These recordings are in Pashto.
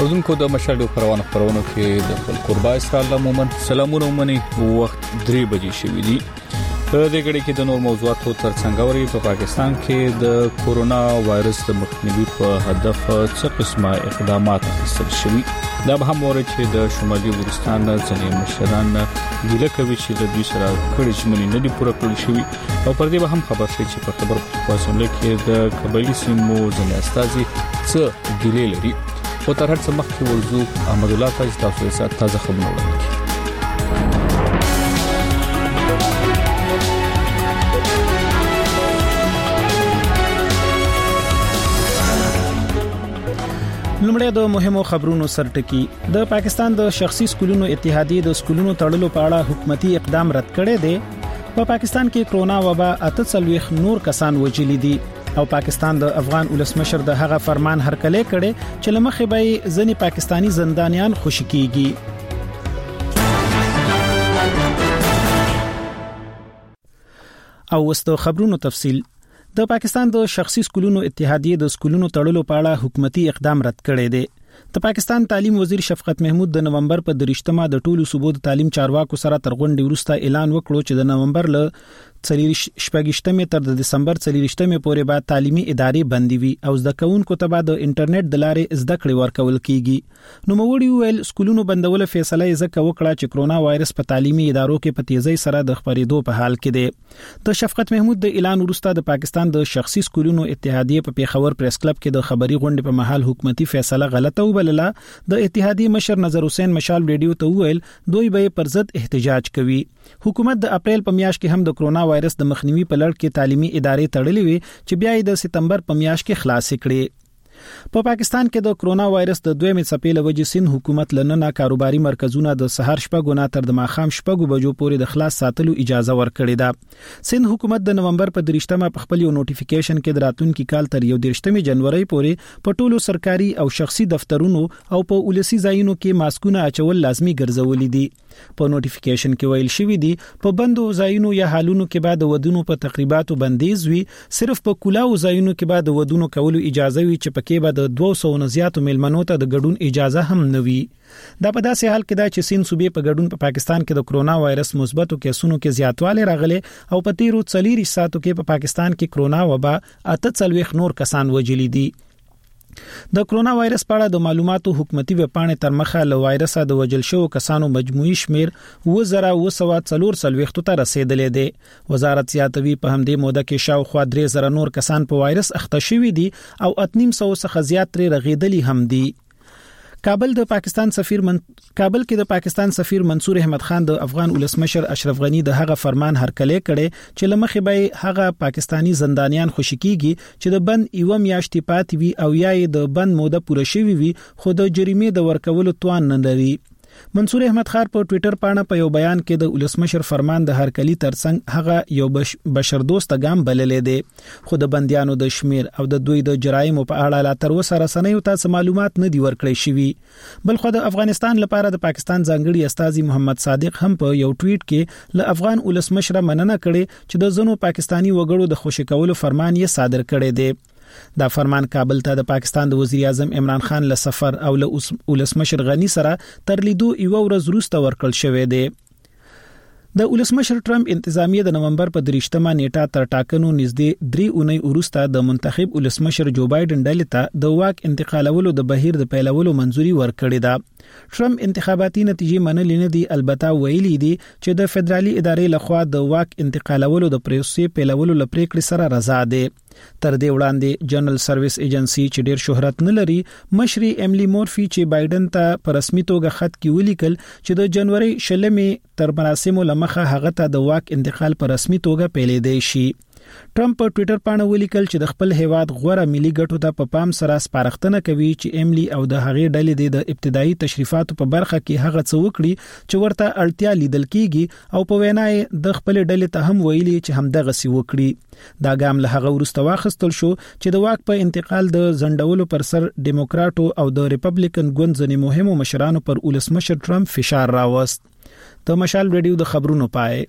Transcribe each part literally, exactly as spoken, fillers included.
اوردونکو د مشال پروانه پرونه کې د خپل قربا اسرائیل عموما سلامونه ومني وخت درې بجې شوې دي. په دې غړي کې د نور موضوعاتو ترڅنګ وري په پاکستان کې د کورونا وایرس د مخنیوي په هدف څه قسمه اقدامات اخیستل شوي. دا به هم ورته چې د شمالي افغانستان ځینې مشران ګیله کوي چې د دوی سره کړي ژمنې نه دي پوره کړې شوي او پر دې به هم خبر شي چې په خبر پښتونخوا کې د قبایلی سیمو ځینې استازي څه ګیله لري. او تر هڅه مخکې ورزو احمد الله تاج تاسو ته تازه خبرونه ورکړي. لومړی د مهمو خبرونو سرټکی. د پاکستان د شخصي سکولونو اتحادیه د سکولونو تړلو په اړه حکومتي اقدام رد کړی دی. په پاکستان کې کرونا وبا اته څلويخ نور کسان وژلي دي او پاکستان د افغان ولسمشر د هغه فرمان هرکلی کړي چې لمخې به ځنی پاکستانی زندانیان خوشی کیږي. او وستو خبرونو تفصیل. د پاکستان د شخصي سکولونو اتحادیه د سکولونو تړلو په اړه حکومتي اقدام رد کړی دی. د پاکستان تعلیم وزیر شفقت محمود د نومبر په درشتمه د ټولو صوبو د تعلیم چارواکو سره تر غونډې وروسته اعلان وکړو چې د نومبر له شپږشتمه تر د دسمبر څلورشتمه پورې به تعلیمي ادارې بندي وي او زده کوونکو ته به د انټرنیټ د لارې زده کړې ورکول کیږي. نو موړي ویل سکولونو بندول فیصله یې ځکه وکړه چې کرونا وایرس په تعلیمي ادارو کې په تیزی سره د خبرېدو په حال کې دی. د شفقت محمود د اعلان وروسته د پاکستان د شخصي سکولونو اتحادیه په پیښور پریس کلب کې د خبري غونډې په محل حکومتي فیصله غلطه وبلله. د اتحادیه مشر نظر حسین مشال ریډیو ته ویل دوی به پر ضد احتجاج کوي. حکومت د اپریل په میاشت کې هم د کرونا وایرس د مخنیوي په لړ کې تعلیمي ادارې تړلې وي چې بیا یې د سپتمبر په میاشت کې خلاص کړي. په پا پاکستان کې د کرونا وایرس د دویمې څپې له وجې سین حکومت لننه کاروباري مرکزونه د سحر شپږو نه تر د ماخام شپږو بجو پورې د خلاص ساتلو اجازه ورکړې ده. سین حکومت د نومبر په درشتمه په خپل یو نوټیفیکیشن کې د راتلونکي کال تر یو درشتمه جنوري پورې په ټولو سرکاري او شخصي دفترونو او په ولسی ځایونو کې ماسکونه اچول لازمي ګرځولې دي. په نوټیفیکیشن کې ویل شوی دی په بندو ځایونو یا حالونو کې بعد ودونو په تقریباتو بندیز وي. صرف په کلاو ځایونو کې بعد ودونو کولو اجازه وي چې پکې بعد دوه سوه نه زیاتو میلمنو ته د ګډون اجازه هم نه وي. دا په داسې حال کې دا چې سین صوبې په ګډون په پاکستان کې د کرونا وایرس مثبتو کیسونو کې زیاتوالی راغلی او په تیرو څلور ساعتو کې په پاکستان کې کرونا وبا اته څلويخ نور کسان وژلي دي. د کرونا وایرس په اړه د معلوماتو حکومتي وبپاڼې تر مخه له وایرس د وژل شوو کسانو مجموعي شمیر اووه زره اووه سوه څلور څلوېښت ته رسیدلې دی. وزارت زیاتوي په همدې موده کې شاوخوا درې زره نور کسان په وایرس اخته شوي دي او اته نیم سوه څخه زیات ترې رغیدلي هم دي. کابل د پاکستان سفیر من... کابل کې د پاکستان سفیر منصور احمد خان د افغان ولسمشر اشرف غنی د هغه فرمان هرکلی کړي چې لمخې به هغه پاکستانی زندانیان خوشی کیږي چې د بند یو میاشتې پاتې وي او یا د بند موده پوره شوی وي خو د جریمې د ورکولو توان نه لري. منصور احمد خان په ټوئیټر باندې په یو بیان کې د ولسمشر فرمان د هرکلی ترڅنګ هغه یو بش بشردوست ګام بللې دی خو د بنديانو د شمیر او د دوی د جرایمو په اړه لا تر اوسه رسنیو ته معلومات نه دی ورکړی شوی. بل خو د افغانستان لپاره د پاکستان ځانګړي استاذي محمد صادق هم په یو ټویټ کې له افغان ولسمشر مننه کړې چې د زنو پاکستانی وګړو د خوشی کولو فرمان یې صادر کړی دی. دا فرمان کابل ته د پاکستان د وزیر اعظم عمران خان له سفر او له ولسمشر غنی سره تر لیدو یو ورځ وروسته ورکړل شوی دی. د ولسمشر ټرمپ انتظامیه د نومبر په درشتمه نیټه تر ټاکنو نږدې درې اونۍ وروسته د منتخب ولسمشر جو بایدن ډلې ته د واک انتقالولو د بهیر د پیلولو منځوري ورکړې ده. ټرمپ انتخاباتي نتیجې منلې نه دي، البته ویلي دي چې د فدرالي ادارې لخوا د واک انتقالولو د پروسې پیلولو لپاره سره رضا ده. تر دې وړاندې جنرال سرویس ایجنسی چې ډیر شهرت نه لري مشري ایملی مورفي چې بایدن ته په رسمي توګه خط کې ولیکل چې د جنوري شلمې تر مراسمو لمخه هغه ته د واک انتقال په رسمي توګه پیلې دی شي. ټرمپ په ټوئیټر باندې ولیکل چې د خپل هیواد غوړه ملي ګټو ته په پام سره سپارښتنه کوي چې ایملی او د هغې ډلې د ابتدایي تشریفاتو په برخه کې هغه څه وکړي چې ورته اړتیا لیدل کیږي او په وینا یې د خپل ډلې ته هم ویلي چې همدغه سی وکړي. دا ګام له هغه وروسته واخیستل شو چې د واک په انتقال د ځنډولو پر سر ډیموکراټو او د ریپبلیکن ګوند ځینې مهمو مشرانو پر ولسمشر ټرمپ فشار راوست. د مشال ریډیو د خبرونو پای.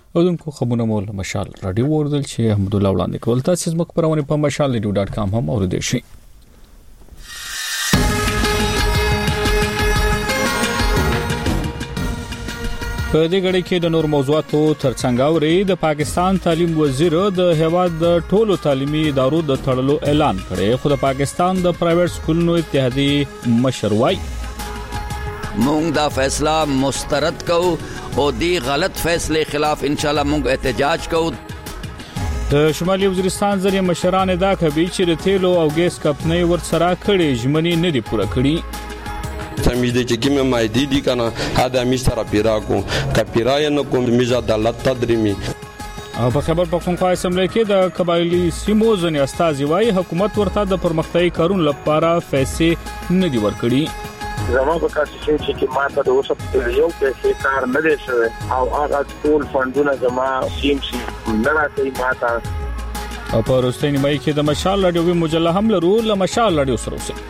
اودونکو خبرونه مول مشال رادیو وردل چې احمد الله وړاندې کول. تاسو زموږ خبرونه په مشال رادیو ډاټ کام هم اوریدئ شئ. په دې غړي کې د نور موضوعاتو ترڅنګ اوري د پاکستان تعلیم وزیر د هیواد د ټولو تعلیمي ادارو د تړلو اعلان کړي. خو د پاکستان د پرایویټ سکولونو اتحادیې مشر وایي مونږ دا فیصله مسترد کوو او دی غلط فیصله خلاف ان شاء الله مونږ احتجاج کوو. د شمالي وزیرستان ځینې مشران دا کوي چې د تیلو او ګیس کمپنۍ ورسره کړي ژمنې نه دي پوره کړي. تمیز چې کومه مایدی دي کنه هدا می سره پیرا کو کپیرا نه کوم میز عدالت تدریمی. او په خبر پښتونخوا اسمبلی کې د قبایلی سیمو ځینې استازي وايي حکومت ورته د پرمختیايي کارونو لپاره پیسې نه دي ورکړي. زموږ په کار چې چې ماته د اوسه یو پیسې کار نه دی شوی او هغه ټول فندونه زما سیم سیم نه راځي ماته. او په وروستۍ نیمایي کې د مشال رادیوي مجله هم لرو له مشال رادیو سره اوسئ.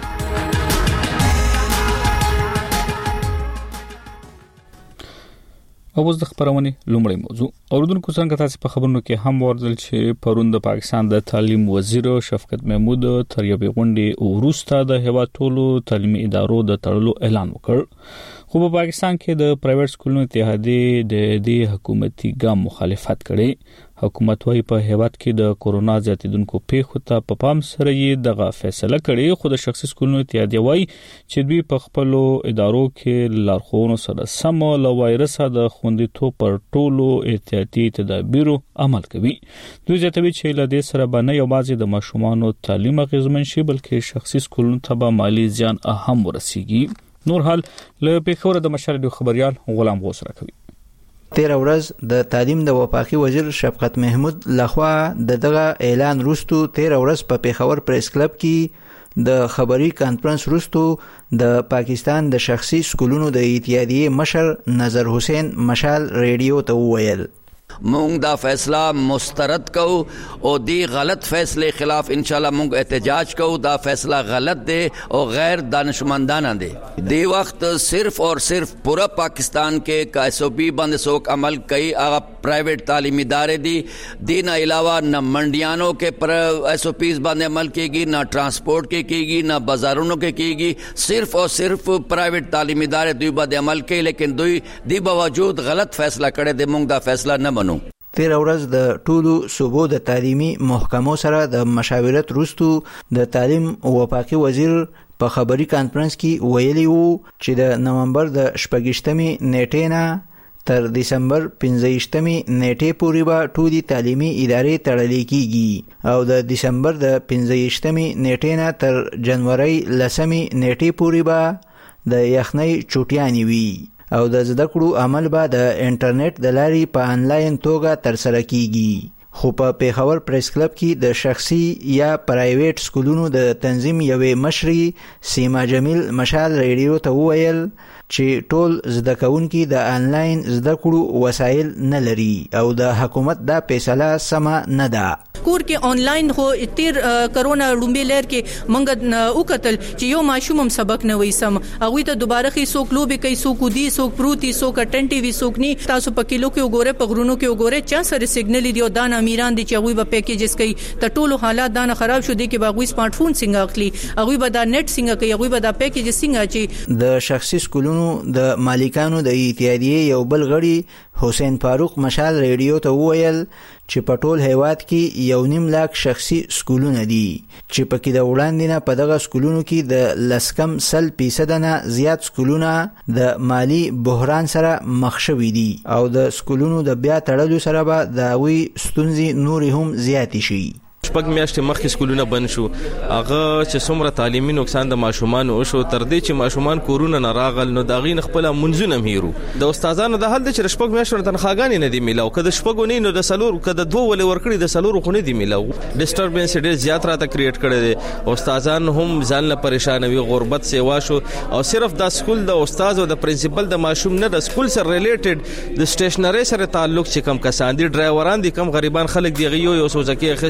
او اوس د خبرونه لومړی موضوع اوردونکو څنګه تاسو په خبرونو کې هم ورزل چې پرون د پاکستان د تعلیم وزیر شفقت محمود تر یوې غونډې وروسته د هیواد ټولو تعلیمي ادارو د تړلو اعلان وکړ. خو په پاکستان کې د پرایویټ سکولونو اتحادیې د دې حکومتي ګام مخالفت کړي. حکومت وايي په هیواد کې د کورونا زیاتیدونکو پیښو ته په پام سره یې دغه فیصله کړې. خو د شخصي سکولونو اتحادیه وايي چې دوی په خپل ادارو کې لارښوونو سره سم له وایرس د خوندیتوب پر ټولو احتیاطي تدابیرو عمل کوي. دوی زیاتوي چې له دې سره باندې یوازې د ماشومانو تعلیم اغیزمن شي بلکې شخصي سکولونو ته به مالی زیان هم ورسیږي. نور حال له پیښور د مشرډو خبريال غلام غوث راکوي. تیر ورځ د تعلیم د وفاقي وزیر شفقت محمود لخوا د دغه اعلان وروسته تیر ورځ په پیښور پریس کلب کې د خبري کانفرنس وروسته د پاکستان د شخصي سکولونو د اتحادیې مشر نظر حسین مشال ریډیو ته وویل مونږ دا فیصله مسترد کوو او دی غلط فیصله خلاف ان شاء الله مونږ احتجاج کوو. دا فیصله غلط دی او غیر دانشمندانه دی. دی وخت صرف اور صرف پورا پاکستان کې کا ایس او پی باندې څوک عمل کوي هغه پرایویټ تعلیمي ادارې دي. دین علاوه نه منډیانو کې پر ایس او پیز باندې عمل کیږي نه ترانسپورت کې کیږي نه بازارونو کې کیږي. صرف اور صرف پرایویٹ تعلیمي ادارې دوی باندې عمل کوي لیکن دوی دی باوجود غلط فیصله کړي دي. مونږ دا فیصله نه تیر ورځ د ټولو صوبو د تعلیمي محکمو سره د مشاورت وروسته د تعلیم وفاقي وزیر په خبري کانفرنس کې ویلي وو چې د نومبر د شپږشتمې نیټې نه تر دسمبر پنځه-ویشتمې نیټې پورې به ټولې تعلیمي ادارې تړلې کیږي او د دسمبر د پنځه-ویشتمې نیټې نه تر جنوري لسمې نیټې پورې به د یخنۍ چوټیانې وي او د زده کړو عمل به د انټرنیټ د لارې په انلاین توګه ترسره کیږي. خو په پیښور پریس کلب کې د شخصي یا پرایویټ سکولونو د تنظیم یوې مشري سیما جمیل مشال ریډیو ته وویل چې ټول زده کوونکي د انلاین زده کړو وسایل نه لري او د حکومت دا فیصله سم نه ده. کور کې انلاین خو تیر کرونا لومبي لر کې مونږ وکتل چې یو ماشوم هم سبق نه وای سم هغه ته دوباره خي سوک لوبي کوي سوک ودي سوک پروتي سوک اټنټي وي سوک ني تاسو په کلو کې وګوره په غرونو کې وګوره چا سره سیګنل دی او دان امیران دي چې هغه په پیکیجز کوي ته ټولو حالات دانه خراب شو دي کې باغوي سمارټ فون څنګه اخلي هغه به دا نت څنګه کوي هغه به دا پیکیج څنګه چی. د شخصي سکولونو د مالکانو د اتحادیې یو بل غړي حسین فاروق مشال ریډیو ته وویل چې په ټول هیواد کې یو نیم لاک شخصي سکولونه دي چې پکې د وړاندې نه په دغه سکولونو کې د لسکم سل فیصد نه زیات سکولونه د مالی بحران سره مخ شوي دي او د سکولونو د بیا تړلو سره به د هغوی ستونزې نورې هم زیاتې شي. شپږ میاشتې مخکې سکولونه بند شو هغه چې څومره تعلیمي نقصان د ماشومان او شو تر دې چې ماشومان کورونه نه راغل نو دا غین خپل منځونه هیرو د استادانو د حل د چې شپږ میاشتې تنخواګانې نه دی میلاو کده شپږ نه نو د سلور کده دوه ولې ورکړي د سلور خو نه دی میلاو ډیسټربنس ډېر زیات راته کریټ کړي دي استادان هم ځان له پریشان وي غربت سیوا شو او صرف د سکول د استاد او د پرنسپل د ماشوم نه د سکول سره ریلیټډ د سټیشنری سره تعلق چې کم کسان دي ډرایوران دي کم غریبان خلک دی یو یو سوزکه خص یا دوا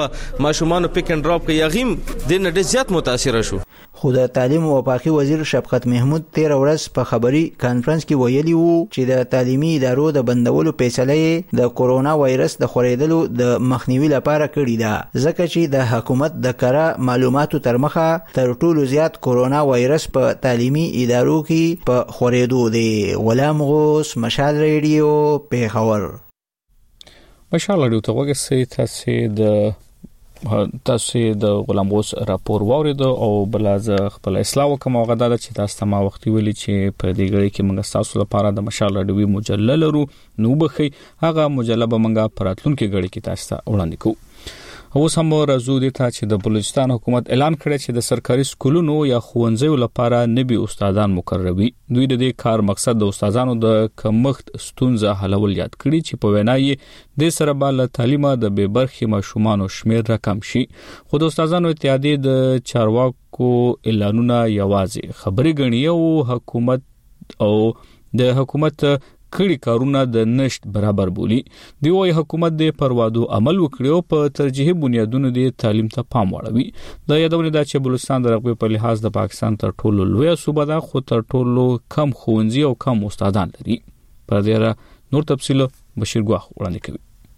هغه ماشومان پک اند ډراپ کوي غیم د نه ډیر زیات متاثر شو. خو د تعلیم او پاکي وزیر شفقت محمود تیر ورځ په خبري کانفرنس کې ویلي وو چې د تعلیمي ادارو د بندولو فیصله د کورونا وایرس د خورېدلو د مخنیوي لپاره کړې ده، ځکه چې د حکومت د کره معلوماتو تر مخه تر ټولو زیات کورونا وایرس په تعلیمي ادارو کې په خورېدو دی. غلام غوث، مشال ریډیو، پیښور. مشال ریډیو ته وګورئ، تاسو د تاسو د غلام غوث راپور واورید او بلاز خپل اصلاح وکم او غدا چې تاسو ما وخت ویلي چې په دې غړي کې موږ تاسو لپاره د مشال ریډیو مجله لرو، نو بخي هغه مجله به موږ پراتلونکو غړي کې تاسو ته وړاندې کوو. اوس هم راځو د ته چې د بلوچستان حکومت اعلان کړی چې د سرکاري سکولونو یا ښوونځیو لپاره نوي استادان مقرروي. دوی د دې کار مقصد د استادانو د کمښت ستونزه حلول یاد کړي چې په وینا یې د سره بل تعلیمه د بې برخې ماشومان شمیر راکم شي. خو د استادانو اتحادیه د چارواکو اعلانونه یوازې خبري غني او حکومت او د حکومت کړي کارونه د نشټ برابر بولی. دی وايي حکومت د پروادو عمل وکړي او په ترجیحي بنیادونو د تعلیم ته پام وړوي. د یادونه ده چې بلوچستان د رقبې په لحاظ د پاکستان تر ټولو لوی صوبه ده، خو تر ټولو کم ښوونځي او کم استادان لري. په دې اړه نور تفصیل بشیر ګواخ وړاندې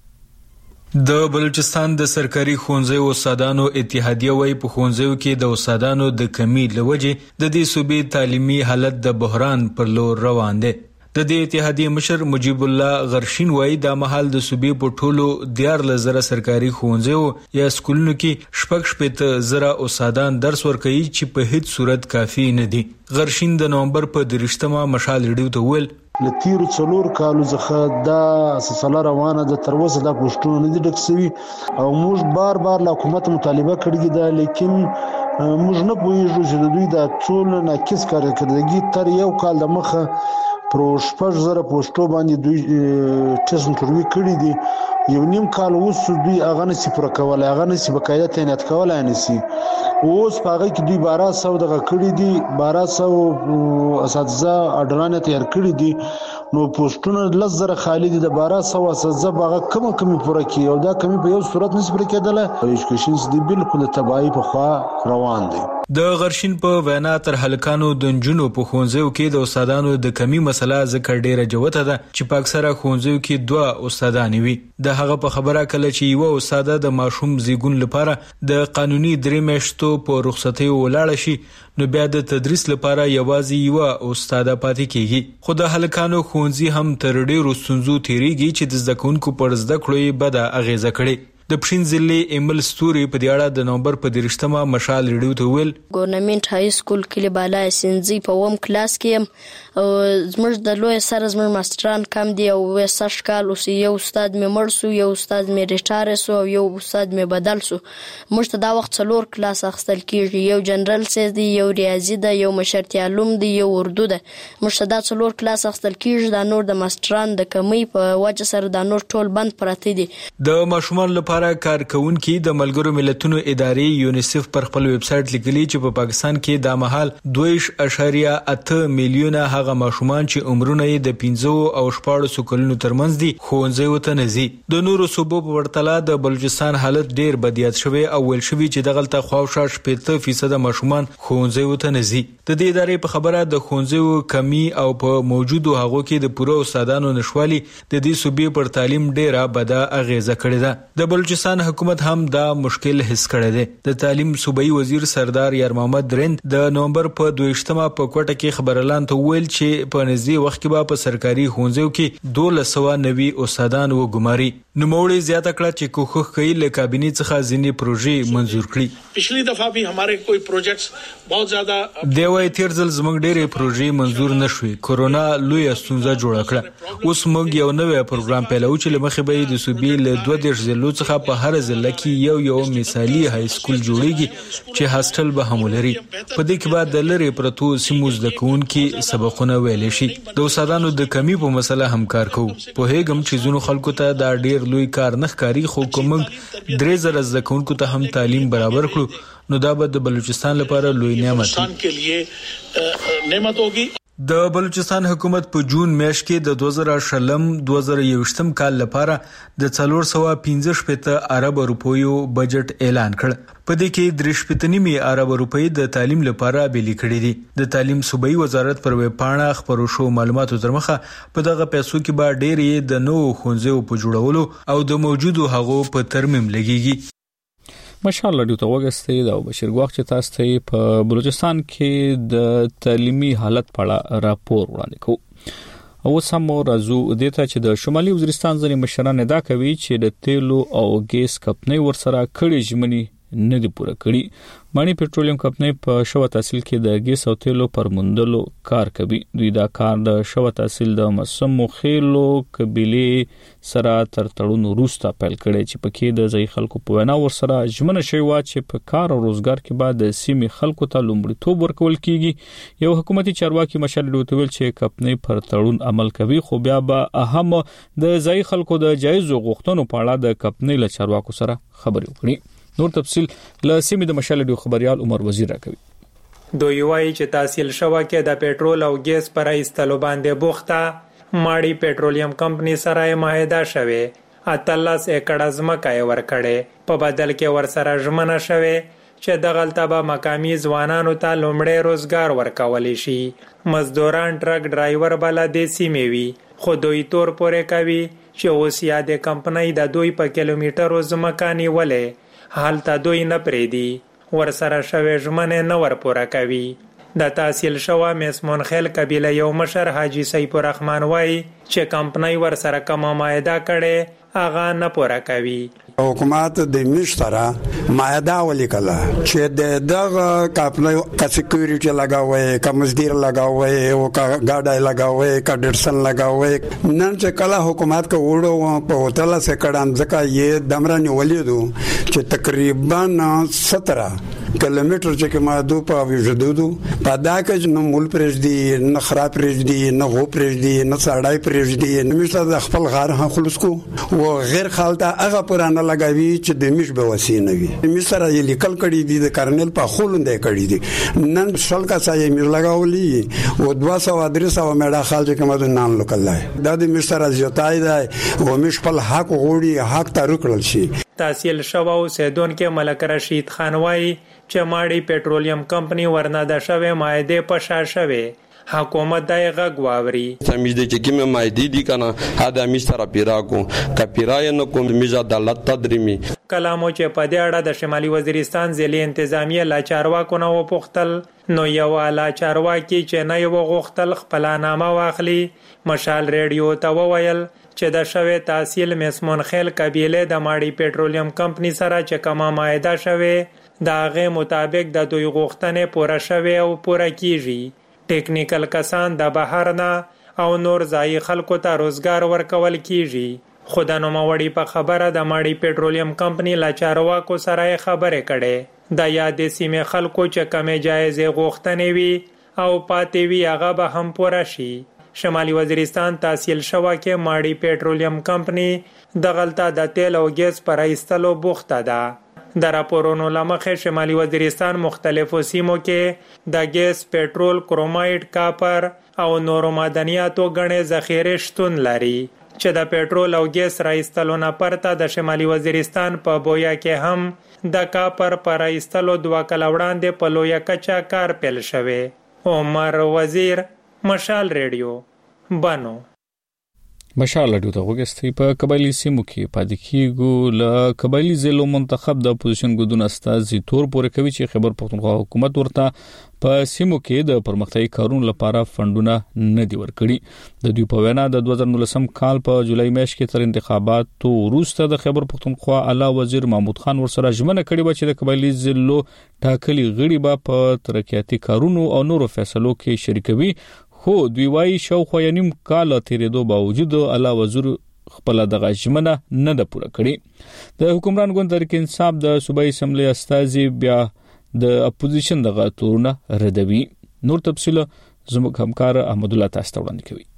کوي. د بلوچستان د سرکاري ښوونځیو استادانو اتحادیه وايي په ښوونځیو کې د استادانو د کمی لوجه د دې صوبې تعلیمي حالت د بحران پر لور روان دی. د دې اتحادیه مشر مجیب الله غرشین وايي د محل د صوبې په ټولو دیار لزره سرکاري ښوونځیو یا سکولونو کې شپږ شپږ زره استادان درس ورکوي چې په هیڅ صورت کافي نه دي. غرشین د نومبر په درشتمه مشال ریډیو ته ویل لتیرو څلور کالو څخه دا سلسله روانه ده، تر اوسه دا پوښتنه نه دي ډک شوي او موږ بار بار له حکومت مطالبه کړې ده، لیکن موږ نه پوهیږو چې د دوی د ټول ناقص کارکردګي تر یو کال د مخه پر شپږ زره پوسټو باندې دوی ټیسټ انټرویو کړی دي. یو نیم کال اوس دوی هغه نسی پر کولای، هغه نسی بقاعده تعینات کولای نسی. اوس په هغه کې دوی بارہ سو دغه کړی دي، بارہ سو اساتذه اډرانه تیار کړی دي، نو پوسټونه لس زره خالی دي، د بارہ سو اساتذه هغه کم کم پوره کی او دا کمی په یو صورت نسی پر کېدله. ایجوکیشن دی بالکل تباہی په خوا روان دي. د غرشین په وینا تر هلکانو د نجونو په ښوونځیو کې د استادانو د کمی مسله ذکر ډیره جوته ده چې په اکثره ښوونځیو کې دوه استادان وي. د هغه په خبره کله چې یو استاد د ماشوم زیګون لپاره د قانوني درې میاشتو په رخصتۍ ولاړ شي، نو بیا د تدریس لپاره یوازې یو استاد پاتې کیږي. خو د هلکانو ښوونځي هم تر ډیرو ستونزو تیریږي چې د زده کوونکو پر زده کړو یې بده اغیزه کړې. د پښین ضلع ایمل ستوري په دې اړه د نومبر په درشتمه مشال ریډیو ته ویل ګورنمنت های سکول کې بالا سنځي په ووم کلاس کې او زموږ د لوی سره زموږ ماستران کم دی او وسش کال اوس یو استاد مې مړ سو، یو استاد مې ریټایر سو او یو استاد مې بدل سو. موږ ته دا وخت څلور کلاس اخستل کیږي، یو جنرال سیز دی، یو ریاضي ده، یو مشرتي علوم دی، یو اردو ده. موږ ته دا څلور کلاس اخستل کیږي، دا نور د ماستران د کمی په وجه سره دا نور ټول بند پراته دي. د ماشومان لپاره کارکونکي د ملګرو ملتونو ادارې یونیسف پر خپل ویب سټ لیکلي چې په پاکستان کې د مهال دوه اعشاریه اته میلیونه هغه ماشومان چې عمرونه یې د پنځه او شپږ کلونو ترمنځ دي ښوونځیو ته نه ځي. د نورو صوبو په ورتله د بلوچستان حالت ډیر بدیات شوی او ویل شوی چې دغلته خواوشا شپږ فیصد ماشومان ښوونځیو ته نه ځي. د دې ادارې په خبره د ښوونځیو کمی او په موجودو هغو کې د پوره استادانو نشوالي د دې صوبې پر تعلیم ډیره بده اغیزه کړې ده. د بلوچستان حکومت هم دا مشکل حس کړی دی. د تعلیم صوبایي وزیر سردار یار محمد رند د نومبر په دویشتمه په کوټه کې خبرلاند ته ویل چې په نږدې وخت کې به په سرکاري ښوونځیو کې دوه سوه نوي استادان وګماري. نوموړي زیاته کړه چې کوښښ کوي له کابینې څخه ځینې پروژې منظور کړي. پچھلی دفعه بھی ہمارے کوئی پروجیکٹس بہت زیادہ دی وايي تیر ځل زموږ ډېرې پروژې منظور نشوي، کورونا لوی ستونزه جوړه کړه. اوس موږ یو نوی پروګرام پیلو چې لمخې به د صوبې له دوه دیرش ضلعو څخه په هر ضلع کې یو یو مثالي های سکول جوړیږي چې هاستل به هم ولري. په دې کې به د لری پرتو سیمو زده کوونکي سبقونه ویلی شي. د استادانو د کمی په مسله هم کار کوو. په هیګم چې زونو خلکو ته دا ډیر لوی کار نه ښکاري، خو کوم درې زره زده کوونکو ته هم تعلیم برابر کړو نو دا به د بلوچستان لپاره لوی نعمت وي. د بلوچستان حکومت په جون میاشت کې د دوه زره شلم دوه زره یوویشتم کال لپاره د څلور سوه پنځه شپېته ارب روپیو بجټ اعلان کړ. په دې کې درې شپېته نیمې ارب روپۍ د تعلیم لپاره بیلې کړې دي. د تعلیم صوبایي وزارت پر ویب پاڼه خبرو شو معلوماتو تر مخه په دغه پیسو کې به ډېرې د نوو ښوونځیو په جوړولو او د موجودو هغو په ترمیم لګیږي. مشال رادیو ته وګورئ دا بشیر ګواخ چې تاسو ته په بلوچستان کې د تعلیمي حالت په اړه راپور وړاندې کوو. او سمو راځو د ته چې د شمالي وزیرستان ځنې مشران دا کوي چې د تیلو او ګیس کمپنۍ ورسره کړي ژمنې نه دی پوره کړي. مانی پټرولیم کمپنۍ په شوه تحصیل کې د ګیس او تیلو پر موندلو کار کوي. دوی دا کار د شوه تحصیل د مسمو خېلو قبيله سره تر تړون وروسته پیل کړي چې پکې د ځای خلکو په وینا ورسره ژمنه شوی و چې په کار او روزګار کې بعد د سیمې خلکو ته لومړیتوب ورکول کیږي. یو حکومتي چارواکي مشال ډوتویل چې کمپنۍ پر تړون عمل کوي خو بیا به اهم د ځای خلکو د جایز غوښتنو په اړه د کمپنۍ له چارواکو سره خبرې وکړي. نور تفصیل له سیمې د مشال ډیو خبريال عمر وزیر راکوي. دوی وایي چې تحصیل شوه کې د پېټرول او ګیس پر ایستلو باندې بوخته ماړی پېټرولیم کمپنی سره معاهده شوه اتلس ایکړه ځمکه یې ورکړې په بدل کې ورسره ژمنه شوه چې دغلته به مقامی ځوانانو ته لومړی روزګار ورکولی شي. مزدوران ټرک ډرایور بل د سیمې وي خو دوی تور پورې کوي چې اوس یادې کمپنۍ د دوی په کیلومترو ځمکه نیولې حالته دوی نه پریدي ورسره شوه ژمنه نه ورپوره کوي. د تحصیل شوه مسمون خیل قبیله یو مشر حاجی سیف الرحمن وای چې کمپنۍ ورسره کومه معاهده کړي هغه نه پوره کوي. حکومت د مشترا معاهده ولیکله چې د دغه کمپنۍ کا سکیورټي لگاوي کا مزدور لگاوي او کا ګاډای لگاوي کا ډرسن لگاوي. نن چې کله حکومت کا وړو په هوټل سره کډان ځکه یې دمرنی ولیدو چې تقریبا سترہ کیلومتر چې ما دو په وجودو په دا کې نو مول پرېږدي نه خراب پرېږدي نه غو پرېږدي نه سړای پرېږدي نو د خپل غار هم خلص کو او غیر خالته هغه پرانه لګاوي چې د مش به وسینه وي. مصر یې لیکل کړي دي د کارنل په خولندې کړي دي نن شل کا ځای مې لګاولي او دوه سوه درې سوه مېډا خال چې کومه نام لکلای دا د مصر زیاتای دی او مش په حق غوړي حق ته رکړل شي. تحصیل شوه اوسیدونکو ملک رشید خان وایي چې ماړی پېټرولیم کمپنی ورنه د شوه معاهده په شا شوه حکومت دای غږ واوري. سمجھ دې چې کومه معاهده دي کنه ادا مستر پیراکو کپیرای نه کوم میزه عدالت تدریمی کلامو چې په دې اړه د شمالي وزیرستان ځلې انتظامیه لا چارواکو نه وپختل نو یو اعلی چارواکي چې نه یو غوښتل خپل نامه واخلي. مشال ریډیو ته وویل چې د شوه تحصیل مسمون خیل قبیله د ماړی پېټرولیم کمپنی سره چې کومه معاهده شوه دا غي مطابق د دوی غوښتنې پوره شوه او پوره کیږي. ټیکنیکل کسان د بهر نه او نور ځای خلکو ته روزګار ورکول کیږي. خود نو موړی په خبره د ماړی پېټرولیم کمپنی لا چارواکو سره خبرې کړي د یادې سیمې خلکو چې کمې جایزې غوښتنې وي او پاتې وي هغه به هم پوره شي. شمالي وزیرستان تحصیل شوه کې ماړی پېټرولیم کمپنی دغلته د تیل او ګیس پر ایستلو بوخته ده. د راپورونو لمخې شمالي وزیرستان مختلفو سیمو کې د ګیس، پېټرول، کرومایډ، کاپر او نورو معدنیاتو غنې ذخیره شتون لري چې د پېټرول او ګیس راایستلو نه پرته د شمالي وزیرستان په بویا کې هم د کاپر پر ایستلو دوه کال وړاندې په لویه کچه کار پیل شوی. عمر وزیر، مشال ریډیو، بانو. مشال ډیو ته وګورئ په قبایلی سیمو کې پاتې کیږي ل قبایلی ضلع منتخب د اپوزیشن ګوندونو استازي تور پورې کوي چې خبر پښتونخوا حکومت ورته په سیمو کې د پرمختیايي کارونو لپاره فندونه نه دی ورکړي. د دوی په وینا د دوه زره نولسم کال په جولای میاشت کې تر انتخاباتو وروسته د خبر پښتونخوا اعلی وزیر محمود خان ورسره ژمنه کړې و چې د قبایلی ضلع ټاکلي غړي به په ترقیاتي کارونو او نورو فیصلو کې شریکوي. خو دوی وايي شاوخوا نیم کال تیرېدو باوجود اعلی وزیر خپل دغه ژمنه نه ده پوره کړې. د حکومران ګوند تحریک انصاف د صوبایي اسمبلی استازي بیا د اپوزیشن دغه تورونه ردوي. نور تفصیل زموږ همکار احمد الله تاسو ته وړاندې کوي.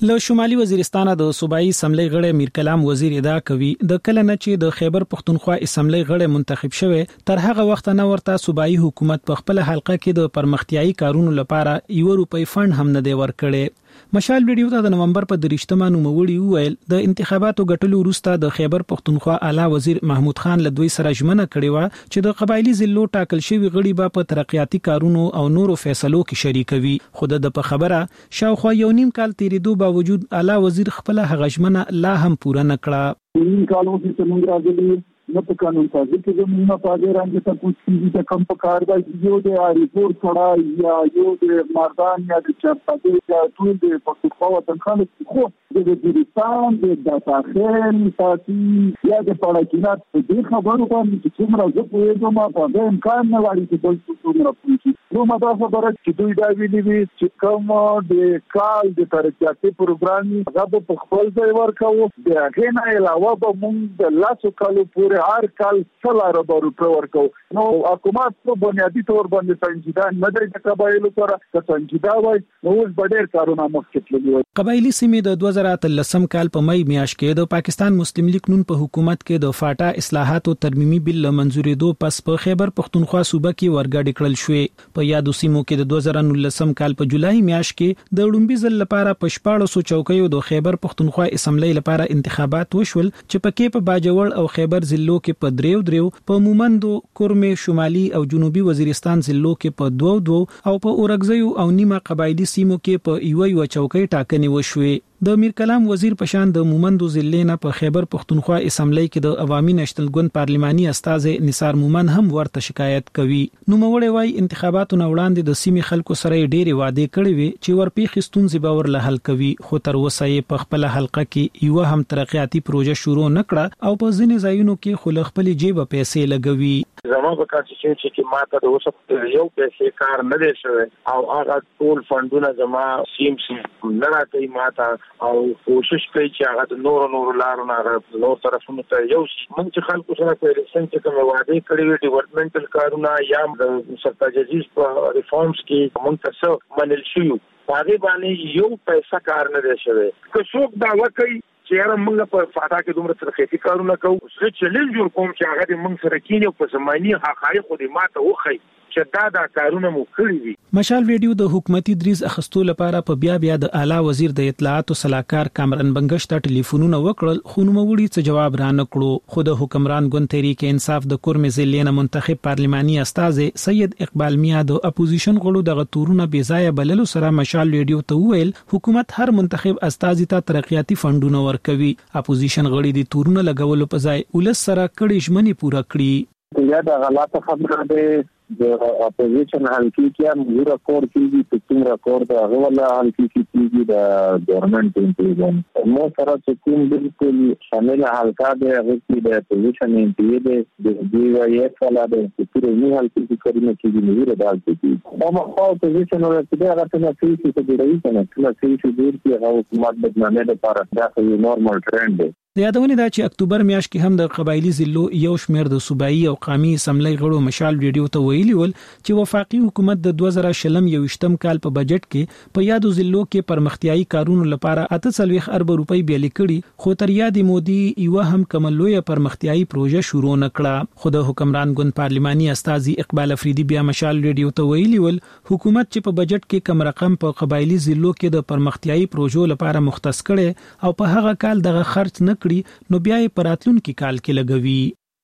له شمالي وزیرستان د صوبایي اسمبلی غړی میر کلام وزیر ادعا کوي د کله نه چې د خیبر پختونخوا اسمبلی غړی منتخب شوه تر هغه وخت نه ورته صوبایي حکومت په خپل حلقه کې د پرمختیايي کارونو لپاره یو روپۍ فند هم نه دی ورکړی. مشال ویډیو ته د نومبر په دریشتمه نوموړي وویل د انتخاباتو ګټلو وروسته د خیبر پختونخوا اعلی وزیر محمود خان له دوی سره ژمنه کړې و چې د قبایلی ضلعو ټاکل شوی غړي به په ترقیاتي کارونو او نورو فیصلو کې شریکوي. خو د په خبره شاوخوا یو نیم کال تیریدو باوجود اعلی وزیر خپل هغه ژمنه لا هم پوره نه کړه. نیم کالو کې څنګه راځي نه په قانون سازي کې زموږ نه پاګې رانګه ته کوڅې د کم په کار دی یو د ریپورت کړه یا یو د مردان یا د چاپادي یا ټول د پښتونخوا وطن خالص خو د وزیرستان د داخل ساتي یا د پړاکینات د خبرو باندې چې څومره زه پوهېږم په دې امکان نه وایي چې بل څومره پوهیږي. نو مدا خبره چې دوی دا ویلي وي چې کوم د کال د ترقیاتي پروګرام هغه په خپل ځای ورکاو د هغه نه علاوه به موږ د لاسو کالو پورې هر کال څلور روپۍ ورکاو. نو حکومت په بنیادی تور باندې سنجیدان نه دی د قبایلو سره د سنجیدا وای نو اوس ډېر کارونه مخکې تللي. قبایلی سیمې د دوه زره اتلسم کال په مې میاشت کې د پاکستان مسلم لیگ نون په حکومت کې د فاټا اصلاحاتو ترمیمي بل منزورې دو پس په خیبر پختونخوا صوبه کې ورګاډي کړل شوې. په یادو سیمو کې د دوه زره نولسم کال په جولای میاشت کې د لومبي ځل لپاره په شپاړس چوکیو د خیبر پختونخوا اسمبلی لپاره انتخابات وشول چې پکې په باجوړ او خیبر ضلعو کې په دریو دریو په مومندو کورمه شمالي او جنوبي وزیرستان ضلعو کې په دوو دوو او په اورګزیو او نیمه قبایلی سیمو کې په یو یو چوکۍ ټاکنې وشوې. د میر کلام وزیر پشان د مومندو ضلع نه په خیبر پختونخوا اسمبلی کې د عوامي نېشنل ګوند پارلماني استاد نثار مومن هم ورته شکایت کوي. نو موړې وای انتخاباتو نه وړاندې د سیمې خلکو سره ډېری وعده کړې وي چې ورپېښ ستونزې به ورله حل کوي خو تر اوسه یې په خپل حلقه کې یو هم ترقیاتي پروژه شروع نکړه او په ځینې ځایونو کې خو خپل جیب پیسې لګوي. زموږ په کانسټیټیوشن کې ماته د اوسه یو پیسې کار نه دی شوی او هغه ټول فندونه زما سیم سیم نه راځي ماته او کوشش کوي چې هغه د نور نور لارو نه نور طرفونو ته یو موږ چې خلکو سره په الیکشن کې کوم وعده کړی وي ډیولپمنټل کارونه یا د سرتاجیز په ریفارمز کې موږ څه منل شو هغه باندې یو پیسې کار نه دی شوی. که څوک دا وکړي چې هر موږ په فاټا کې دومره ترخیصي کارونه کوو چې چیلنج جوړ کوم چې هغه د موږ سره کینې په زماني حقایق خو دې ماته وخی چې دا دا کارونه مو کړی وي. مشال ویډیو د حکومتي دریز اخستو لپاره په بیا بیا د اعلی وزیر د اطلاعات او صلاحکار کامران بنگش ته ټلیفونونه وکړل خو نو وړي څه جواب را نه کړو. خو د حکمران ګوند تحریک انصاف د کورم ضلع نه منتخب پارلماني استاد سید اقبال میا د اپوزیشن غړو د غتورونه بې ځای بللو سره مشال ویډیو ته ویل حکومت هر منتخب استاد ته ترقیاتي فندونه ورکوي. اپوزیشن غړي د تورونه لګولو په ځای ولس سره کړي ژمنې پوره کړي. یا دا غلطه خبره ده د اپوزیشن حلقې کې موږ راکور کیږي چې کوم راکور دا غوړه حلقې کیږي د ګورنمنت انټیګن مو سره چې کوم بالکل شامل حلقه ده هغه کې د اپوزیشن انټیګن د دی وای ایف ولا د چې نه حلقې کې کړي کیږي موږ راځي چې او ما اپوزیشن ورته دا راته نه کوي چې د دې کنه کله چې دې کې هغه حکومت بدنامه لپاره دا یو نورمال ټرند دی. د یادونه دا چې اکتوبر میاشت کې هم د قبایلی ضلعو یو شمېر د صوبایي او قومي اسمبلی غړو مشال ویډیو ته ویلي ول چې وفاقي حکومت د دوه زره شلم یوشتم کال په بجټ کې په یادو ضلعو کې پرمختیايي کارونو لپاره اته سلويخ ارب روپۍ بیل کړي خو تر یاد مودي یو هم کملوي پرمختیايي پروژه شروع نکړه. خو د حکمران ګوند پارلماني استاد اقبال افریدي بیا مشال ویډیو ته ویلي ول حکومت چې په بجټ کې کم رقم په قبایلی ضلعو کې د پرمختیايي پروژو لپاره مختص کړي او په هغه کال دغه خرچ نه نو بیا یې پراتلونکي کال کې لګوي.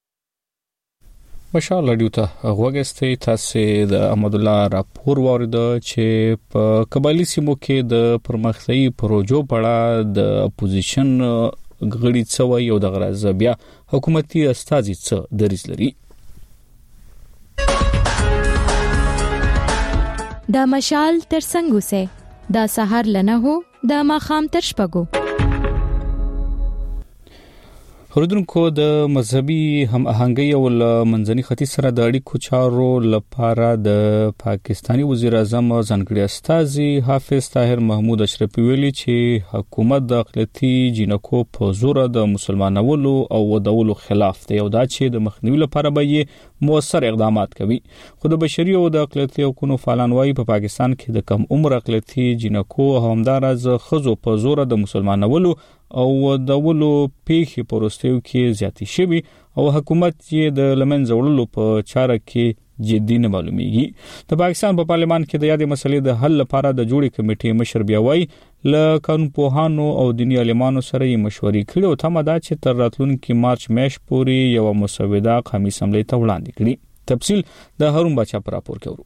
مشال لډیو ته غوګستې تاسو د احمد الله راپور ورده چې په قبایلی سیمو کې د پرمختیايي پروژو په اړه د اپوزیشن غړي څو یو د غرض بیا حکومتي استازي څه دریځ لري. دا مشال تر څنګه سه دا سحر لنه هو دا ماخام تر شپګو. خردونکو د مذهبي هم آهنګي او منځني ختیځ سره د اړیکو چارو لپاره د پاکستانی وزیر اعظم ځانګړي استازي حافظ طاهر محمود اشرفي ویلي چې حکومت د اقلیتي جنکو په زور د مسلمانانو او ودولو خلاف دی او دا چې د مخنیوي لپاره به موثر اقدامات کوي. خو د بشري او د اقلیتي حقوقو فعالان وايي په پاکستان کې د کم عمر اقلیتي جنکو همدارز خزو په زور د مسلمانولو او د ولو پیښې پروستیو کې زیاتی شوي او حکومت یې د لمن زوړلو په چاره کې جدي نه معلومیږي. د پاکستان په پارلمان کې د یادې مسلې د حل لپاره د جوړې کمیټې مشر بیا وایي له قانونپوهانو او دیني عالمانو سره یې مشورې کړې او تمه ده چې تر راتلونکي مارچ میاشتې پورې یو مسوده قومي اسمبلی ته وړاندې کړي. تفصیل د هارون بچا پر راپور کې ورو.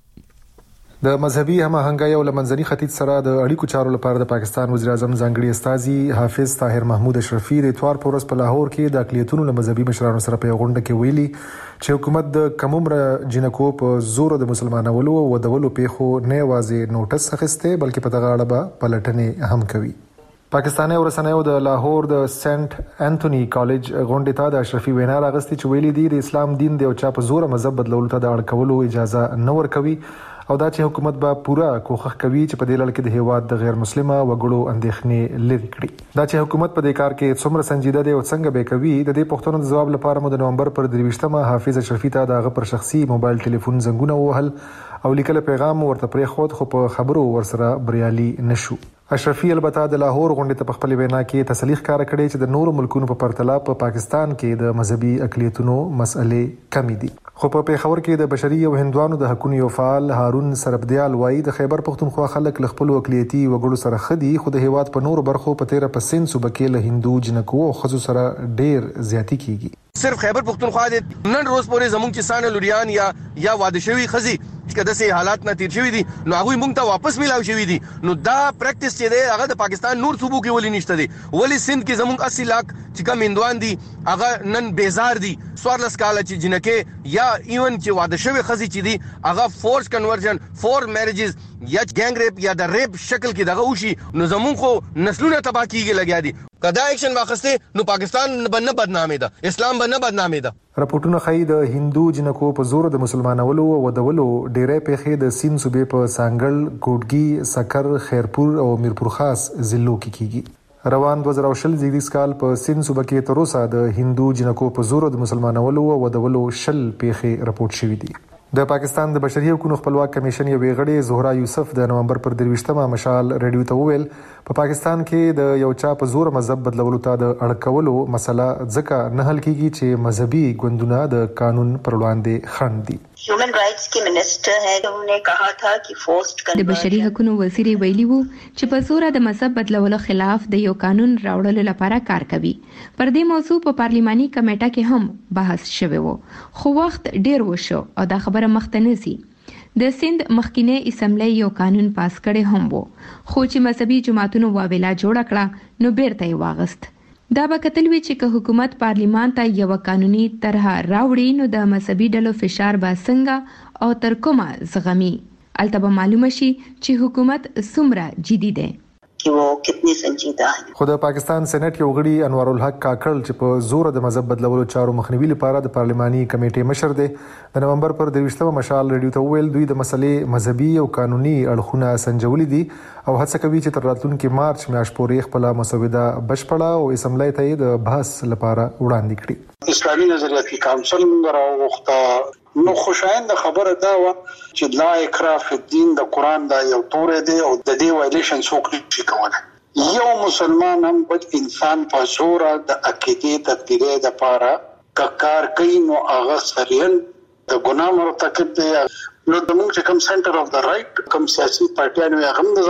د مذهبي هماهنګۍ او لمنځني ختیځ سره د اړیکو چارو لپاره د پاکستان وزیر اعظم ځانګړي استازي حافظ طاهر محمود اشرفي د اتوار په ورځ په لاهور کې د اقلیتونو له مذهبي مشرانو سره په غونډه کې ویلي چې حکومت د کم عمر جنکو په زور د مسلمانولو او ودولو پیښو نه یوازې نوټس اخیسته بلکې په دغه اړه به پلټنې هم کوي. پاکستاني ورسنیو د لاهور د سنت انټونی کالج غونډې ته د اشرفي وینا راغستې چې ویلي دي د اسلام دین د او چا په زور مذهب بدلولو ته د اړ کولو اجازه نه ورکوي او دا چې حکومت به پورا کوښښ کوي چې په دې لړ کې د هیواد د غیر مسلمه وګړو اندېښنې لري کړي. دا چې حکومت په دې کار کې څومره سنجیده دی او څنګه به کوي د دې پوښتنو د جواب لپاره مو د نومبر پر درویشتمه حافظ اشرفي ته دغه پر شخصي موبایل ټلیفون زنګونه وهل او لیکل پیغام ورته پرې خود خو په خبرو ورسره بریالي نشو. اشرفي البته د لاهور غونډې ته په خپل وینا کې تسلیح ښکاره کړې چې د نورو ملکونو په پرتله په پاکستان کې د مذهبي اقلیتونو مسئلې کمی دي. خو په پیښور کې د بشري او هندوانو د حقوقو یو فعال هارون سربدیال وایي د خیبر پختونخوا خلک له خپل اقلیتي وګړو سره خدي خو د هیواد په نورو برخو په تیره په سین صوبه کې له هندو جنکو او خزو سره ډیر زیاتی کیږي. صرف خیبر پختونخوا د نن روز پورې زمونږ کسان لوریان یا یا واده شوی خزي چې د سه حالات نه تیر شوی دي نو هغه مونږ ته واپس ملاوي شوی دي. نو دا پریکټیس چې دی هغه د پاکستان نور صوبو کې ولې نشته دي. ولی سند کې زمونږ اسی لاک چې کم هندوان دي هغه نن بیزار دي. سوارلس کاله چې جنکه یا ایون چې واده شوی خزي چې دي هغه فورس کنورژن فور میریجز یا ګینګ ریپ یا د ریپ شکل کې دغه وشي نو زمونږ خو نسلونه تباہ کیږي لګیا دي. کدا اکشن واخسته نو پاکستان باندې بدنامي ده اسلام باندې بدنامي ده. راپورټونه ښیي د هندو جنکو په زور د مسلمانولو او ودولو ډېرې پیښې د سین صوبې په سانګل، کوټګي، سکر، خیرپور او میرپور خاص ضلعو کې کیږي. روان دوه زره شل زیږدیز کال په سین صوبه کې تر اوسه د هندو جنکو په زور د مسلمانولو او ودولو شل پیښې راپورټ شوې دي. د پاکستان د بشري حقوقو خپلواک کمیشن یو غړي زهرا یوسف د نومبر پر درویشتمه مشال ریډیو ته وویل په پاکستان کې د یو چا په زور مذهب بدلولو ته د اړ کولو مسله ځکه نه حل کیږي چې مذهبي ګوندونه د قانون پر وړاندې خنډ دي. Human rights के मिनिस्टर हैं उन्होंने कहा था कि फोर्स्ड د بشري حقوقو وزیر ویلي وو چې په زور د مذهب بدلولو خلاف د یو قانون راوړلو لپاره کار کوي. پر دې موضوع په پارلماني کمیټه کې هم بحث شوی وو خو وخت ډیر وشو او دا خبره مخته نه سي. د سند مخکینه اسمبلی یو قانون پاس کړي هم وو خو چې مذهبي جماعتونو واویلا جوړ کړه نو بیرته یې واغست. دا به کتل وی چې که حکومت پارلیمان ته یو قانوني طرح راوړي نو د مذهبي ډلو فشار به څنګه او تر کومه زغمي. البته معلومه شي چې حکومت څومره جدي ده कि वो कितनी संजीदा है. خو د پاکستان سېنات یو غړي انوار الحق کاکړ چې په زور د مذهب بدلولو چارو مخنیوي لپاره د پارلماني کمیټې مشر دی د نومبر پر درویشتمه مشال ریډیو ته ویل دوی د مسلې مذهبي او قانوني اړخونه سنجولي دي او هڅه کوي چې تر راتلونکي مارچ میاشتې پورې خپل مسوده بشپړه او اسمبلی ته د بحث لپاره وړاندې کړي. اسلامي نظریاتي کونسل راوغوښته نو خوشاینده خبره دا و چې لا اکراه فی الدین د قران دا یو تورې دی او د دې وایلیشن څوک نشي کولی. یو مسلمان هم بد انسان په زور د عقیدې تبدیلی د پاره کار کوي نو هغه سریان د ګناه مرتکب دی. نو د موږ چې کوم سنټر اف د رائټ کوم سیاسي پارټیانو هغه هم د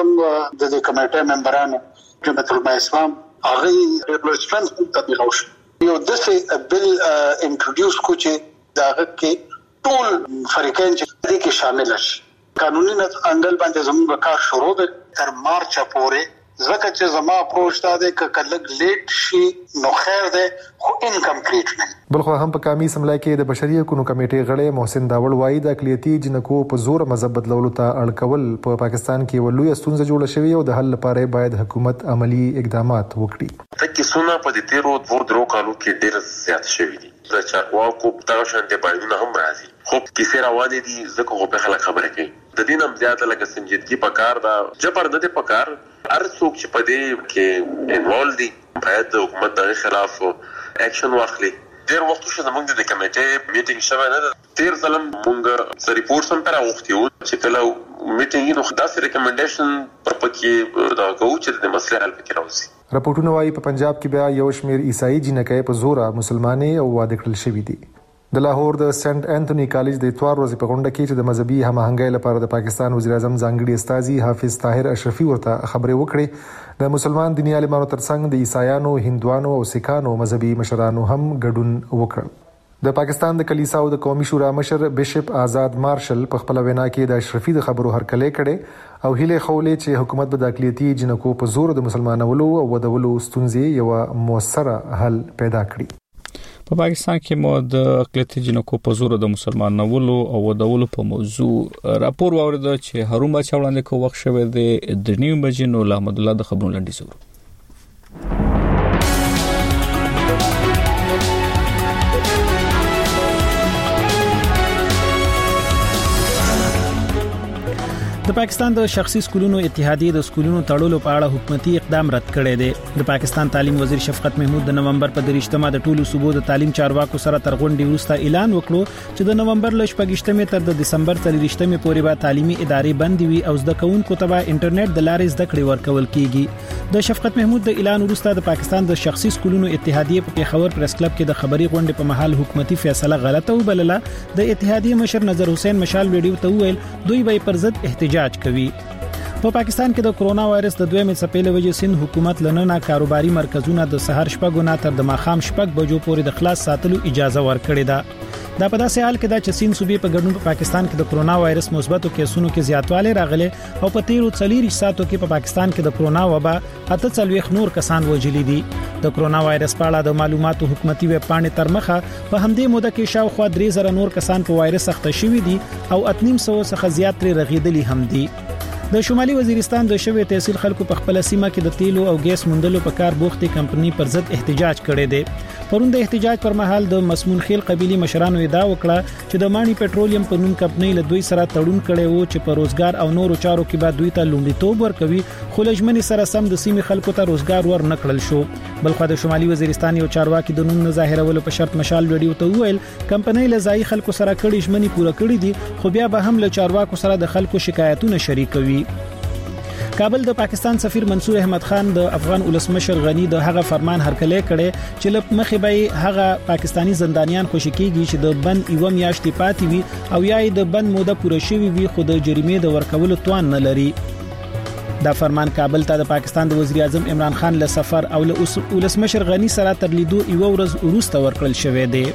د کمیټې ممبرانو جمعیت العلماء اسلام هغه ریپلیسمنت تطبیق وشو. یو داسې بل انټروډیوس کو چې داغه کې ټول فریقین چې دې کې شامل شي. قانوني انګل باندې زموږ کار شروع دی تر مارچ پورې ځکه چې زما اپروچ دا دی ک کلک لیټ شي نو خیر دی خو انکمپلیټ نه. بلخو هم په قومي اسمبلی کې د بشري حقوقو کمیټې غړي محسن داوړ وایي د اقلیتي جنکو په زور مذهب بدلولو ته اړ کول په پاکستان کې ولوي ستونزه جوړه شوې او د حل لپاره باید حکومت عملی اقدامات وکړي. تکي سونه په دې تیرو دوه درو کالو کې ډېر زیات شوی دي. د چارواکو په تاسو شان د بایدونه هم راځي خو کیسه روانه دي ځکه خو په خلک خبره کوي د دین هم زیاته لکه سنجیدګي پکار دا جبر نه دي پکار هر څوک چې په دې کې انوالو دي باید د حکومت د خلاف اکشن واخلي ډیر وخت شو زمونږ د کمیټې میټینګ شوه نه ده. تیر ځلم مونږ څه ریپورټ هم پر غوښتي وو چې کله میټینګ نو داسې ریکمنډیشن پر پکې دا کوو چې د مسلې حل پکې راوځي. راپورټونه وايي په پنجاب کې بیا یو شمېر عیسائی جنکۍ په زوره مسلمانې او واده کړل شوي دي. د لاهور د سنت انټونی کالج د اتوار ورځې په غونډه کې چې د مذهبي هماهنګۍ لپاره د پاکستان وزیر اعظم ځانګړي استازي حافظ طاهر اشرفي ورته خبرې وکړې. د مسلمان دیني عالمانو ترڅنګ د عیسایانو، هندوانو او سیکانو مذهبي مشرانو هم ګډون وکړ. د پاکستان د کلیساو د قومي شورا مشر بشپ آزاد مارشل په خپل وینا کې د اشرفي د خبرو هرکلی کړي او هیله خولې چې حکومت به د اقلیتي جنکو په زور د مسلمانولو او ودولو ستونزې یو موثره حل پیدا کړي. په پاکستان کې مو د اقلیتي جنکو په زور د مسلمانولو او ودولو په موضوع راپور واورید چې هرومه چاوړاندې کو وخت شوه د درنیو بجنو احمد الله د خبرونو لنډی سور. د پاکستان د شخصي سکولونو اتحادیه د سکولونو تړلو په اړه حکومتي اقدام رد کړی دی. د پاکستان تعلیم وزیر شفقت محمود د نومبر په دریشتمه د ټولو صوبو د تعلیم چارواکو سره تر غونډې وروسته اعلان وکړو چې د نومبر ل شپږشتمې تر د دسمبر تر شپږشتمې پورې به تعلیمي ادارې بند وي او زده کوونکو ته به انټرنیټ د لارې زده کړې ورکول کیږي. د شفقت محمود د اعلان وروسته د پاکستان د شخصي سکولونو اتحادیه په پیښور پریس کلب کې د خبري غونډې په محل حکومتي فیصله غلطه وبلله. د اتحادیه مشر نظر حسین مشال ویډیو ته ویل دوی به پر ضد احتجاج کوي. په پاکستان کې د کرونا وایرس د دویمې څپې له وجې سند حکومت لننه کاروباري مرکزونه د سحر شپږ نه تر د ماخام شپږ بجو پورې د خلاص ساتلو اجازه ورکړې ده. دا په داسې حال کې دا چې سند صوبې په ګډون په پاکستان کې د کرونا وایرس مثبتو کیسونو کې زیاتوالی راغلی او په تیرو څلور ساعتو کې په پاکستان کې د کرونا وبا اته څلوېښت نور کسان وژلي دي. د کرونا وایرس په اړه د معلوماتو حکومتي ویب پاڼې تر مخه په همدې موده کې شاوخوا درې زره نور کسان په وایرس اخته شوي دي او اتنیم سو څخه زیات ترې رغیدلي هم دي. د شمالي وزیرستان د شوی تحصیل خلکو په خپل سیمه کې د تیلو او ګیس موندلو په کار بوختي کمپنی پر ضد احتجاج کړی دی. پرون د احتجاج پر مهال د مسمون خیل قبيلي مشرانو ادعا وکړه چې د مانی پټرولیم په نوم کمپنی له دوی سره تړون کړی وو چې په روزګار او نورو چارو کې به دوی ته لومړیتوب ورکوي، خو لجمنې سره سم د سیمې خلکو ته روزګار ور نکړل شو. بلخو د شمالي وزیرستان یو چارواکي د نوم نه ظاهرولو په شرط مشال ویډیو ته وویل کمپنی له ځای خلکو سره کړي ژمنې پوره کړې دي، خو بیا به هم له چارواکو سره د خلکو شکایتونه شریکوي. کابل د پاکستان سفیر منصور احمد خان د افغان ولسمشر غنی د هغه فرمان هرکلی کړي چې لپ مخې به هغه پاکستانی زندانیان خوشی کیږي چې د بند یو میاشتې پاتې وي او یا د بند موده پوره شوی وي خو د جریمې د ورکولو توان نه لري. دا فرمان کابل ته د پاکستان د وزیر اعظم عمران خان له سفر او له ولسمشر غنی سره تر لیدو یو ورځ وروسته ورکړل شوی دی.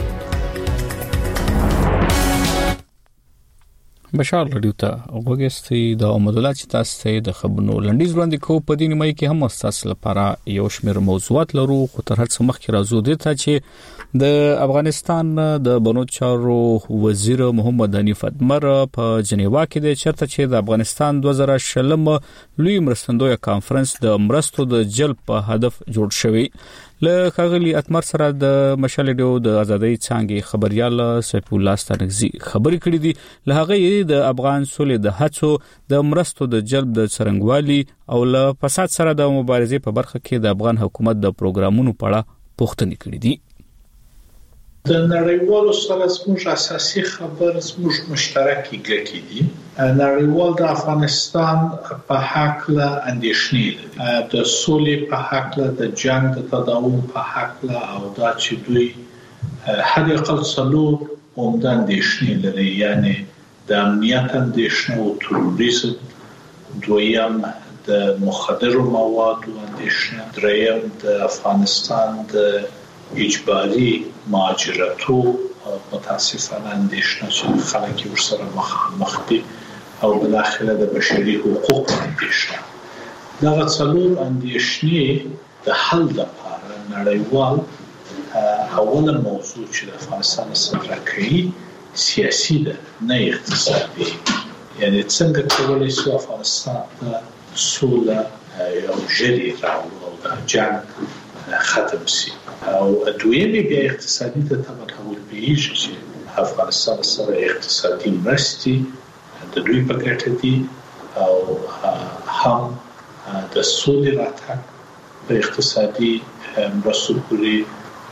بشار رادیو ته وګورئ د احمد الله چې تاسو ته د خبرونو لنډیز وړاندې کوو. په دې نیمه کې هم تاسو لپاره یو شمېر موضوعات لرو، خو تر هر څه مخکې راځو د ته چې د افغانستان د بنو چارو وزیر محمد حنیف اتمر په جنیوا کې د چرته چې د افغانستان دوه زره شلم لوی مرستندوی کانفرنس د مرستو د جلب په هدف جوړ شوی. له خغلی اتمر سره د مشال ډیو د ازادۍ څنګه خبريال سیف الله سترګزي خبرې کړې دي. له هغه د افغان سولې د هڅو د مرستو د جلب د څرنګوالي او له فساد سره د مبارزې په برخه کې د افغان حکومت د پروګرامونو په اړه پوښتنې کړې دي. د نړیوالو سره زموږ اساسي خبر زموږ مشترکې ګټې دي. نړیوال د افغانستان په حق له اندېښنې لري، د سولې په حق له، د جنگ د تداوم په حق له، او دا چې دوی حد اقل څلور عمده اندېښنې لري، یعنی د امنیت اندېښنه او تروریزم، دویم د مخدرو موادو اندېښنه، دریم د افغانستان د اجباري مهاجرتو متاسفانه اندېښنه چې خلک یې ورسره مخامخ دي، او بالاخره د بشري حقوقو اندېښنه. دغه څلور اندېښنې د حل لپاره نړیوال اوله موضوع چې د افغانستان سره کوي سیاسي ده نه اقتصادي، یعنی څنګه کولی شو افغانستان ته سوله او ژرې راوړو او د جنګ ختم شي. او دویمې بیا اقتصادي ته طبعا اوربیږي چې افغانستان سره اقتصادي مرستې د دوی په ګټه دي او هم د سولې راتګ په اقتصادي مرستو پورې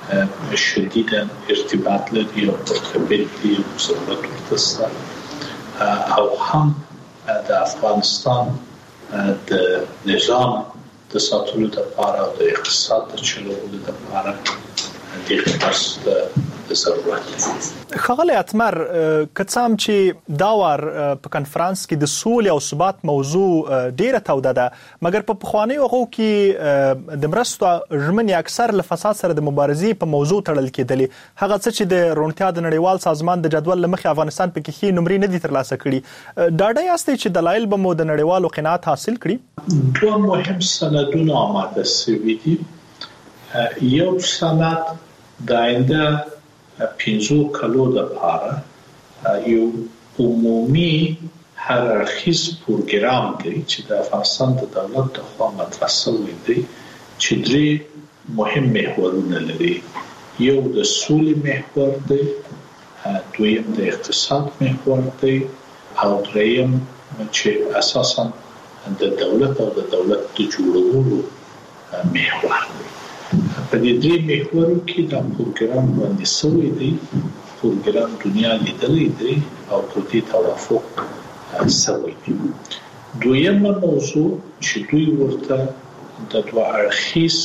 شدیدا ارتباط لري او مرتبط دي ضرورت ورته او هم د افغانستان د نظام د ساتلو لپاره او د اقتصاد د چلولو لپاره د خاص ضرورت. خغل اتمر کڅام چې دا ور په کانفرنس کې د سولې او ثبات موضوع ډیره توده ده، مګر په پخوانی وغو کې د مرستو ژمنې اکثر له فساد سره د مبارزې په موضوع تړل کېدلې. هغه څه چې د رونټیا د نړیوال سازمان د جدول لمخې افغانستان په کې خې نمرې نه دي ترلاسه کړي. ډاډه یاستئ چې دلایل به مو د نړیوالو قناعت حاصل کړي؟ دوه مهم سندونه آماده شوي دي. یو سند د آینده پنځو کلو لپاره یو عمومي هررخیز پروګرام دی چې د افغانستان د دولت د خوا مطرح شوی دی چې درې مهم محورونه لري. یو د سولې محور دی، دویم د اقتصاد محور دی او دریم چې اساسا د دولت او د دولت د جوړولو محور دی. په دې درې محورو کې دا پروګرام باندې سوی دی. پروګرام دنیا لیدلې دی او په دې توافق سوی دی. دویمه موضوع چې دوی ورته د دوه اړخیز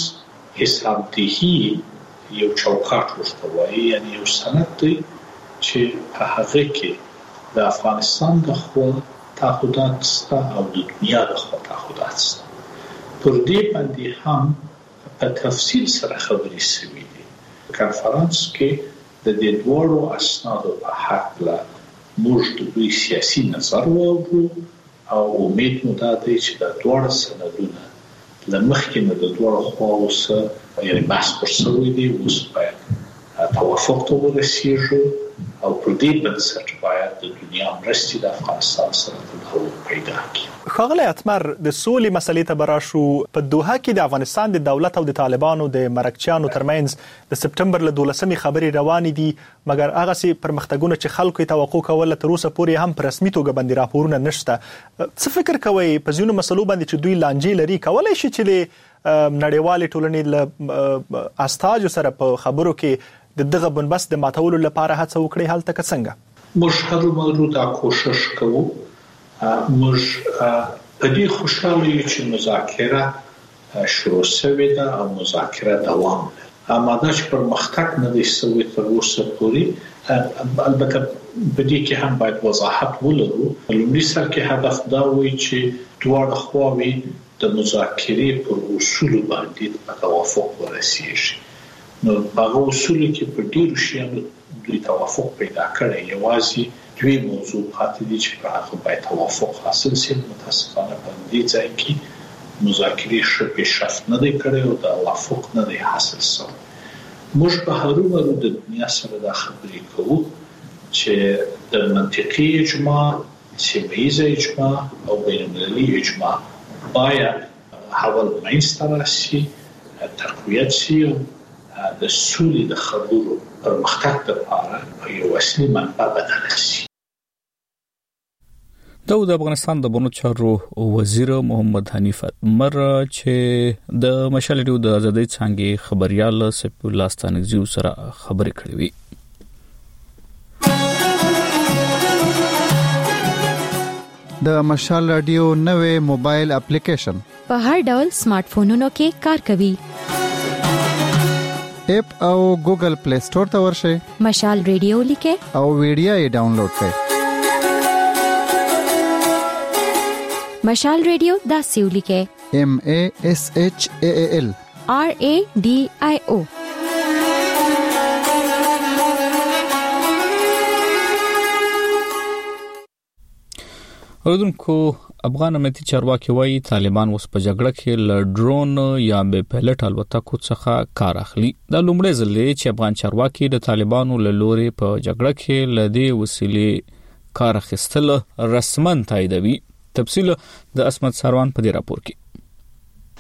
حسابدهي یو چوکاټ ورته وایي، یعنی یو سند دی چې په هغه کې د افغانستان د خوا تعهدات شته او د دنیا د خوا تعهدات شته. پر دې باندې هم په تفصیل سره خبرې شوې دي. کانفرنس کې د دې دوړو اسنادو په حق لا موږ د دوی سیاسي نظر واورو او امید مو دا دی چې د دوړو سندونه لمخکې نه د دوړو خواو سره یعنی بحث پر شوی دی، اوس باید توافق ته ورسیږو او پر دې بنسټ باید د دنیا مرستې د افغانستان سره تداول پیدا کړي. خغله اتمر د سولې مسلې ته براشو. په دوحه کې د افغانستان د دولت او د طالبانو د مرکچیانو ترمنځ د سپټمبر له دولسمې خبرې روانې دي، مګر هغه سي پرمختګونه چې خلکو توقع کوله تر اوسه پورې هم په رسمي توګه باندې راپورونه نشته. څه فکر کوئ په ځینو مسلو باندې چې دوی لانجې لري، کولای شي چې د نړیوالې ټولنې له استاجو سره په خبرو کې د دغه بنبست د ماتولو لپاره هڅه وکړي؟ هلته که څنګه؟ موږ هر مرو دا کوشش کوو. موږ په دې خوشاله یو چې مذاکره شروع شوې ده او مذاکره دوام لري. اما دا چې پرمختګ نه دی شوی تر اوسه پورې، البته په دې کې هم باید وضاحت ولرو. لومړی سر کې هدف دا وي چې دواړه خواوې د مذاکرې پر اصولو باندې په توافق ورسیږي. نو هغه اصول کې په ډیرو شیانو دوی توافق پیدا کړی. یوازې دوی موضوع پاتې دي چې په هغه باید توافق حاصل شي. متاسفانه په دې ځای کې مذاکرې ښه پیشرفت نه دی کړی او توافق نه دی حاصل شوی. موږ په هرو مرو د دنیا سره دا خبرې کوو چې د منطقي اجماع، سیمه‌ییزه اجماع او بین‌المللي اجماع باید حول منځته راشي، تقویت شي او د سولې د خبرو پرمختګ لپاره یو اصلي منبع بدل شي. د افغانستان د بنو چارو وزیر محمد حنیف اتمر چې د مشال ریډیو د ازادۍ څنګه خبريال سپیو الله ستانګزیو سره خبرې کړې وي. د مشال رادیو نوې موبایل اپلیکیشن په هر ډول سمارټ فونونو کې کار کوي. اپ او ګوګل پلی سٹور ته ورشئ، مشال ریډیو لیکه او ویډیو یې ډاونلوډ کړئ. مشال ریډیو دا سیو لیکه M A S H A A L R A D I O. اوردونکو افغان امنیتي چارواکي وایي طالبان اوس په جګړه کې له ډرون یا بې پایلټ الوتکو څخه کار اخلي. دا لومړی ځل دی چې افغان چارواکي د طالبانو له لوري په جګړه کې له دې وسیلې کار اخیستل رسمن تاییدوي. تفصیل د اسمت ساروان په دې راپور کې.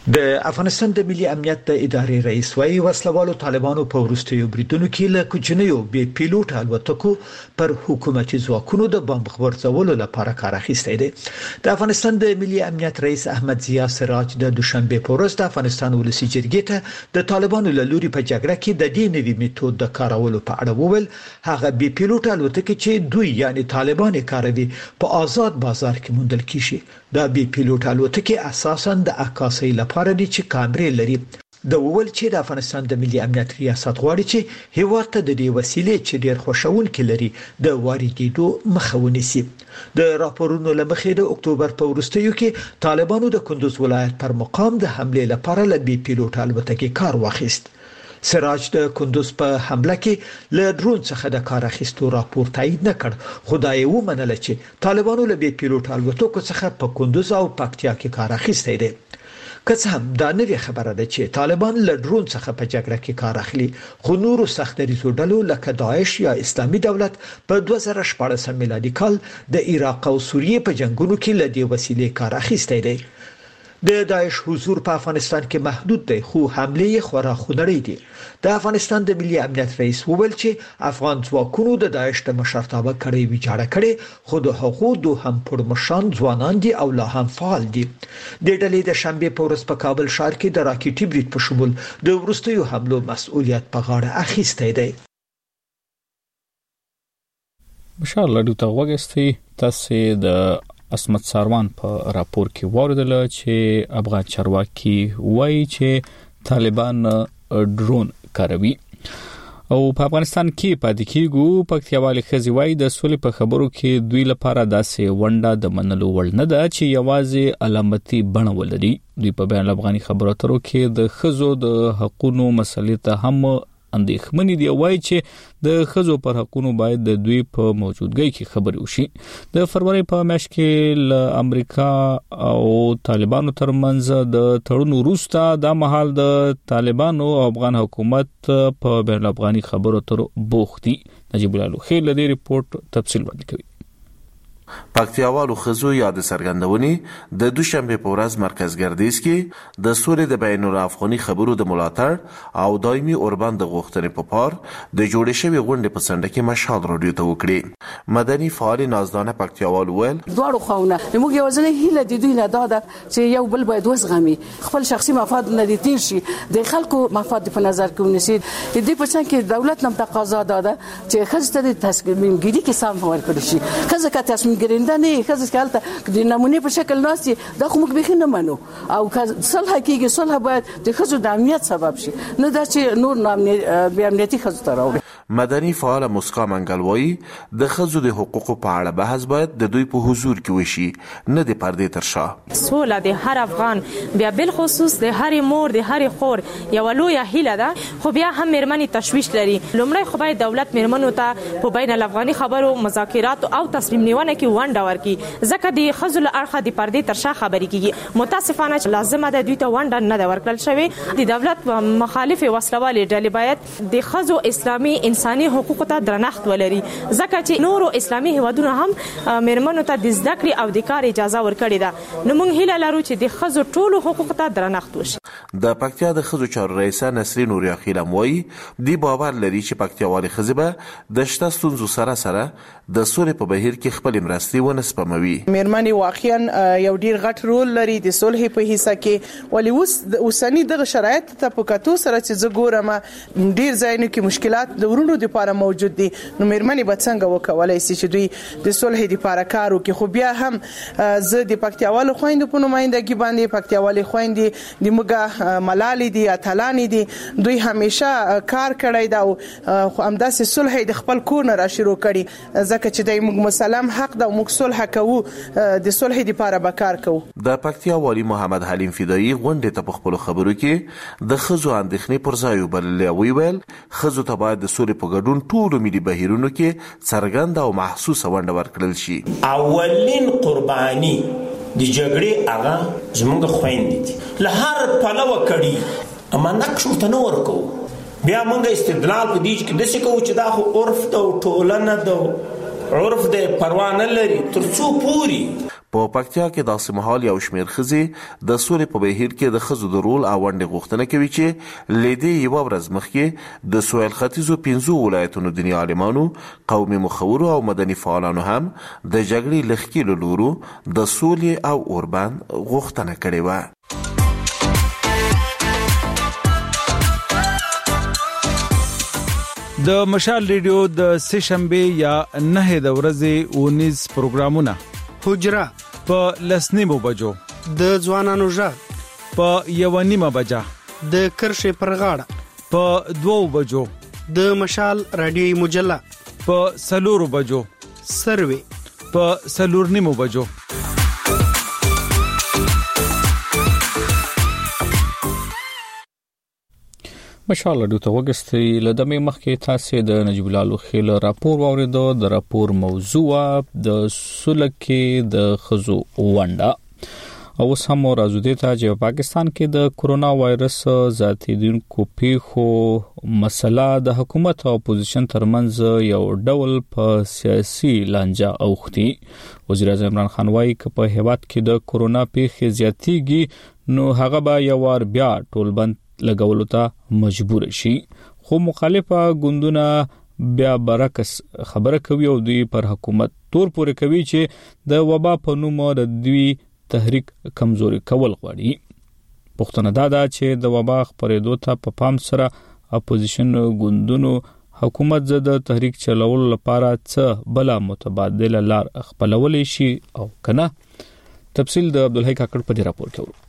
د افغانستان د ملي امنیت د ادارې رئیس وايي وسلوالو طالبانو په وروستیو بریدونو کې له کوچنیو بې پیلوټ الوتکو پر حکومتي ځواکونو د بمب غورځولو لپاره کار اخیستی دی. د افغانستان د ملي امنیت رئیس احمد ضیا سراج د دوشنبه په ورځ د افغانستان ولسی جرګې ته د طالبانو له لوري په جګړه کې د دې نوي میتود د کارولو په اړه وویل هغه بې پیلوټ الوتکې چې دوی یعنی طالبان کاروي په آزاد بازار کې موندل کیږي. دا بې پیلوټ الوتکې اساساً د عکاسۍ لپاره دي چې کامرې لري. د وول چې د افغانستان د ملي امنیت ریاست غواړي چې هیواد ته د دې وسیلې چې ډیر خوشاونکي لري د واردېدو مخه ونیسي. د راپورونو لمخې د اکتوبر په وروستیو کې طالبانو د کندوز ولایت پر مقام د حمله لپاره له بې پیلوټ الوتکې کار واخیست. سراج د کندوز په حمله کې له ډرون څخه د کار اخیستو راپور تایید نه کړ، خدای ومنل چې طالبانو له بې پیلوټ الوتکو څخه په کندوز او پکتیا کې کار اخیستی دی. که څه هم دا نوې خبره ده چې طالبان له ډرون څخه په جګړه کې کار اخلي، خو نورو سخت دریځو ډلو لکه داعش یا اسلامي دولت په دوه زره شپاړس میلادي کال د عراق او سوریې په جنگونو کې له دې وسیلې کار اخیستی دی. د داعش حضور په افغانستان کې محدود دی، خو حمله یې خورا خونړۍ دي. د افغانستان د ملي امنیت رئیس وویل چې افغان ځواکونو د داعش د مشرتابه کړۍ ویجاړه کړې، خو د هغو دوهم پړمشان ځوانان دي او لا هم فعال دي. د ډلې د شنبه په ورځ په کابل ښار کې د راکېټي برید په شمول د وروستیو حملو مسؤلیت په غاړه اخیستی دی. بشار لډو ته وګستي تاسو د اسمت ساروان په راپور کې واردل چې افغان چارواکي وایي چې طالبان ډرون کاروي او په افغانستان کې پاتې کیږي. پکتیاوالي خزي وایي د سولې په خبرو کې دوی لپاره داسې ونډه د منلو وړ نه ده چې یوازې علامتي بڼه ولري. دوی په بین افغاني خبرو اترو کې د خزو د حقوقو مسلې ته هم اندېښمنې دي. وایي چې د خزو پر حقوقو باید د دوی په موجودګۍ کې خبرې وشي. د فروری په میاشت کې له امریکا او طالبانو ترمنځ د تړون وروسته د مهال د طالبانو او افغان حکومت په بین افغاني خبرو اترو بوخت دي. نجیب الله لوخي له دې ریپورت تفصیل وړاندې کوي. پکتیاوالو خزو یاد سرګندونې د دوشنبه په ورځ مرکز ګردیز کې د سولې د بین الافغاني خبرو د ملاتړ او دایمي اوربند غوښتنې په پار د جوړې شوی غونډې په څنډه کې مشال راډیو ته وکړي. مدني فعال نازدانه پکتیاوالو ول دواړو خواونه موږ یو ځل هیله د دوی نه داده چې یو بل باید وزغمي، خپل شخصي مفاد نه دي تیر شي، د خلکو مفاد په نظر کې ونیسي. د دې په څنګ کې دولت نم تقاضا داده چې خزته د تصمیم ګیری کې سم ورکړي شي. خزه کا تصمیم ګرینده نه خزه کالته د نمونه په شکل ناسي دا خو موږ به نه منو او صلح کېږي. صلح باید د خزو د امنیت سبب شي، نه دا چې نور نامني بیا امنیتي خزو ته راوړي. مدني فعال مسکا منګلوي د خزو د حقوقو په اړه بحث باید د دوی په حضور کې وشي، نه د پردې تر شا. سوله د هر افغان بیا بل خصوص د هر مور د هر خور یو لویه هیله ده، خو بیا هم مېرمنې تشویش لري. لومړی خو باید دولت مېرمنو ته په بین الافغاني خبرو مذاکرات او تصمیم نیونه کې ونډه ورکړي، ځکه د خزو له اړخه د پردې تر شا خبرې کیږي. متاسفانه چې لازمه ده دوی ته ونډه نه ده ورکړل شوې. د دولت مخالف وسلوالې ډلې باید د خزو اسلامي انساني حقوقو ته درنښت ولري، ځکه چې نورو اسلامي هیوادونو هم مېرمنو ته د زده کړې او د کار اجازه ورکړې ده. نو موږ هیله لرو چې د خزو ټولو حقوقو ته درنښت وشي. د پکتیا د خزو چارو رئیسه نسرین نوریا خیلم وایي دی باور لري چې پکتیاوالي خزې به د شته ستونزو سره سره د سولې په بهیر کې خپل مرستې ونه سپموي. مېرمنې واقعا یو ډیر غټ رول لري د صلح په حصہ کې، ولې اوس د اوسنی دغه شرایط ته په کتو سره چې زه ګورم ډیر ځایونو کې مشکلات د ورونو لپاره موجود دي. نو مېرمنې به څنګه وکولای شي چې دوی د صلح لپاره کار وکړي. خو بیا هم زه د پکتیاوالو خويندو په نمائندګي باندې پکتیاوالي خويندې د موږ ملالي دي اتلانی دي، دوی همیشه کار کړی دا او همداسې صلح د خپل کور نه را شروع کړي، ځکه چې د موږ مسلم حق دا موږ صلح کوو، د صلح لپاره به کار کوو. د پکتیا والی محمد حلیم فدایی غونډه ته په خپل خبرو کې د خزو اندېښنې پر ځای وبللې ویل خزو ته باید د سولې په ګډون ټول ملي بهیرونو کې څرګند او محسوسه ونډه ورکړل شي. اولین قرباني د جګړې هغه زموږ خويندې دي، له هر پلوه کړي اما نقش ورته نه ورکو. بیا موږ استدلال په دې کې داسې کوو چې دا خو عرف ده او ټولنه ده، عرف ده پروا نه لري تر څو پوري په پکتیا کې داسې مهال یو شمېر ښځې د سولې په بهیر کې د ښځو د رول او ونډې غوښتنه کوي چې له دې یوه ورځ مخکې د سویل ختیځو پنځو ولایتونو دیني عالمانو، قومي مخورو او مدني فعالانو هم د جګړې له ښکېلو لورو د سولې او اوربند غوښتنه کړې وه. د مشال ریډیو د سه شنبه یا نه د ورځې اونیز پروګرامونه حجره په لسنیمو بجو، د ځوانانو ژغ په یو نیمه بجه، د کرښې پر غاړه په دوو بجو، د مشال رادیوي مجله په سلورو بجو، سروي په سلور نیمو بجو. مشال رادیو ته وګورئ. لدمه مخکې تاسو د نجیب الله لوخیل راپور واوریدو. د راپور موضوع د سلکه د خزو ونډه او سم راځو د ته چې پاکستان کې د کورونا وایرس ذاتي دونکو پیخو مسله د حکومت او اپوزیشن ترمنځ یو ډول په سیاسي لانجه اوختي. وزیر اعظم عمران خان وايي چې په هیواد کې د کورونا پیخ زیاتیږي نو هغه به یو ور بیا ټولبند لګولو ته مجبور شي. خو مخالفه ګوندونه بیا برعکس خبره کوي او دوی پر حکومت تور پورې کوي چې د وبا په نوم د دوی تحریک کمزوري کول غواړي. پښتنه دا ده چې د وبا خبرېدو ته په پام سره اپوزیشن ګوندونو حکومت زده تحریک چلولو لپاره څه بلا متبادله لار خپلولې شي او کنه. تفصیل د عبدالحی کاکړ په راپور کې ورو.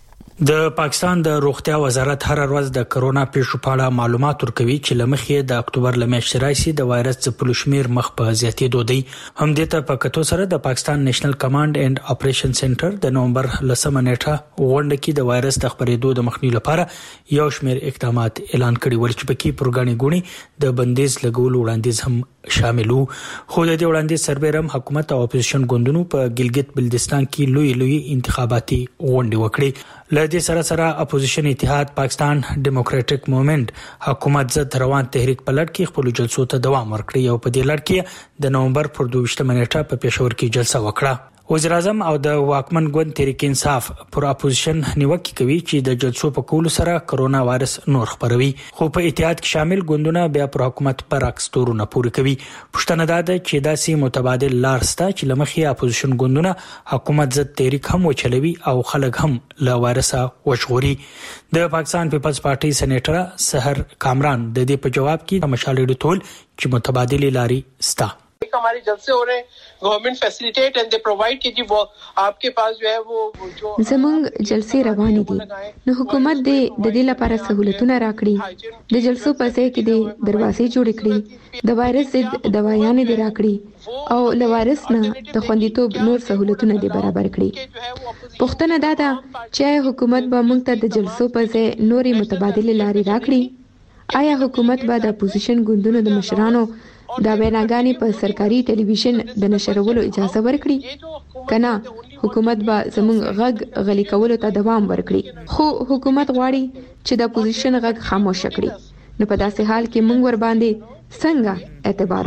د پاکستان د روغتیا وزارت هر ورځ د کرونا پیښو په اړه معلومات ورکوي چې لمخې د اکتوبر لمیاشتې راځي د وایرس ځپلو شمیر مخ په زیاتېدو دی. هم د ته په کتو سره د پاکستان نېشنل کمانډ اینڈ اپریشن سنټر د نومبر لسمه نیټه غونډه کې د وایرس د خبرېدو د مخنیوي لپاره یو شمیر اقدامات اعلان کړي ول چې پکې پروګرامي غونې د بندیز لګولو وړاندیز هم شاملو. خو د دې وړاندیز سربېرم حکومت او اپوزیشن ګوندونو په ګلګت بلتستان کې لوی لوی انتخاباتي غونډې وکړي. لدې سره سره اپوزیشن اتحاد پاکستان ډیموکراټک موومېنټ حکومت ضد روان تحریک په لړ کې خپل جلسو ته دوام ورکړي او په دې لړ کې د نومبر پر دوه نیټه په پېښور کې جلسه وکړه. وزیر اعظم او د واکمن ګوند تحریک انصاف پر اپوزیشن نیوکه کوي چې د جلسو په کولو سره کرونا وایرس نور خبروي. خو په اتحاد کې شامل ګوندونه بیا پر حکومت پر عکس تورونه پوره کوي. پښتنه دا ده چې داسې متبادل لار ستا چې لمخې اپوزیشن ګوندونه حکومت ضد تحریک هم وچلوي او خلک هم له وایرس وژغوري. د پاکستان پیپلز پارټي سېنیټر سحر کامران د دې په جواب کې مشال ریډیو ټول چې متبادل لاري ستا हमारे जलसे हो रहे हैं, government facilitate and they provide कि जी वो आपके पास जो है वो जो زمونږ جلسې روانې دي نو حکومت دې د دې لپاره سہولتونه راکړي. د جلسو په ځای کې دې دروازې جوړ کړي, د وایرس ضد دوايانې دې راکړي او له وایرس نه د خوندیتوب نور سہولتونه دې برابر کړي. پښتنه دا ده چې حکومت به موږ ته د جلسو په ځای نورې متبادل لارې راکړي. آیا حکومت به د اپوزیشن ګوندونو د مشرانو دا بیانګانی په سرکاري ټلویزیون د نشرولو اجازه ورکړي کنه حکومت به زموږ غږ غلي کولو ته دوام ورکړي. خو حکومت غواړي چې د اپوزیشن غږ خاموش کړي. نو په داسې حال کې موږ ور باندې څنګه اعتبار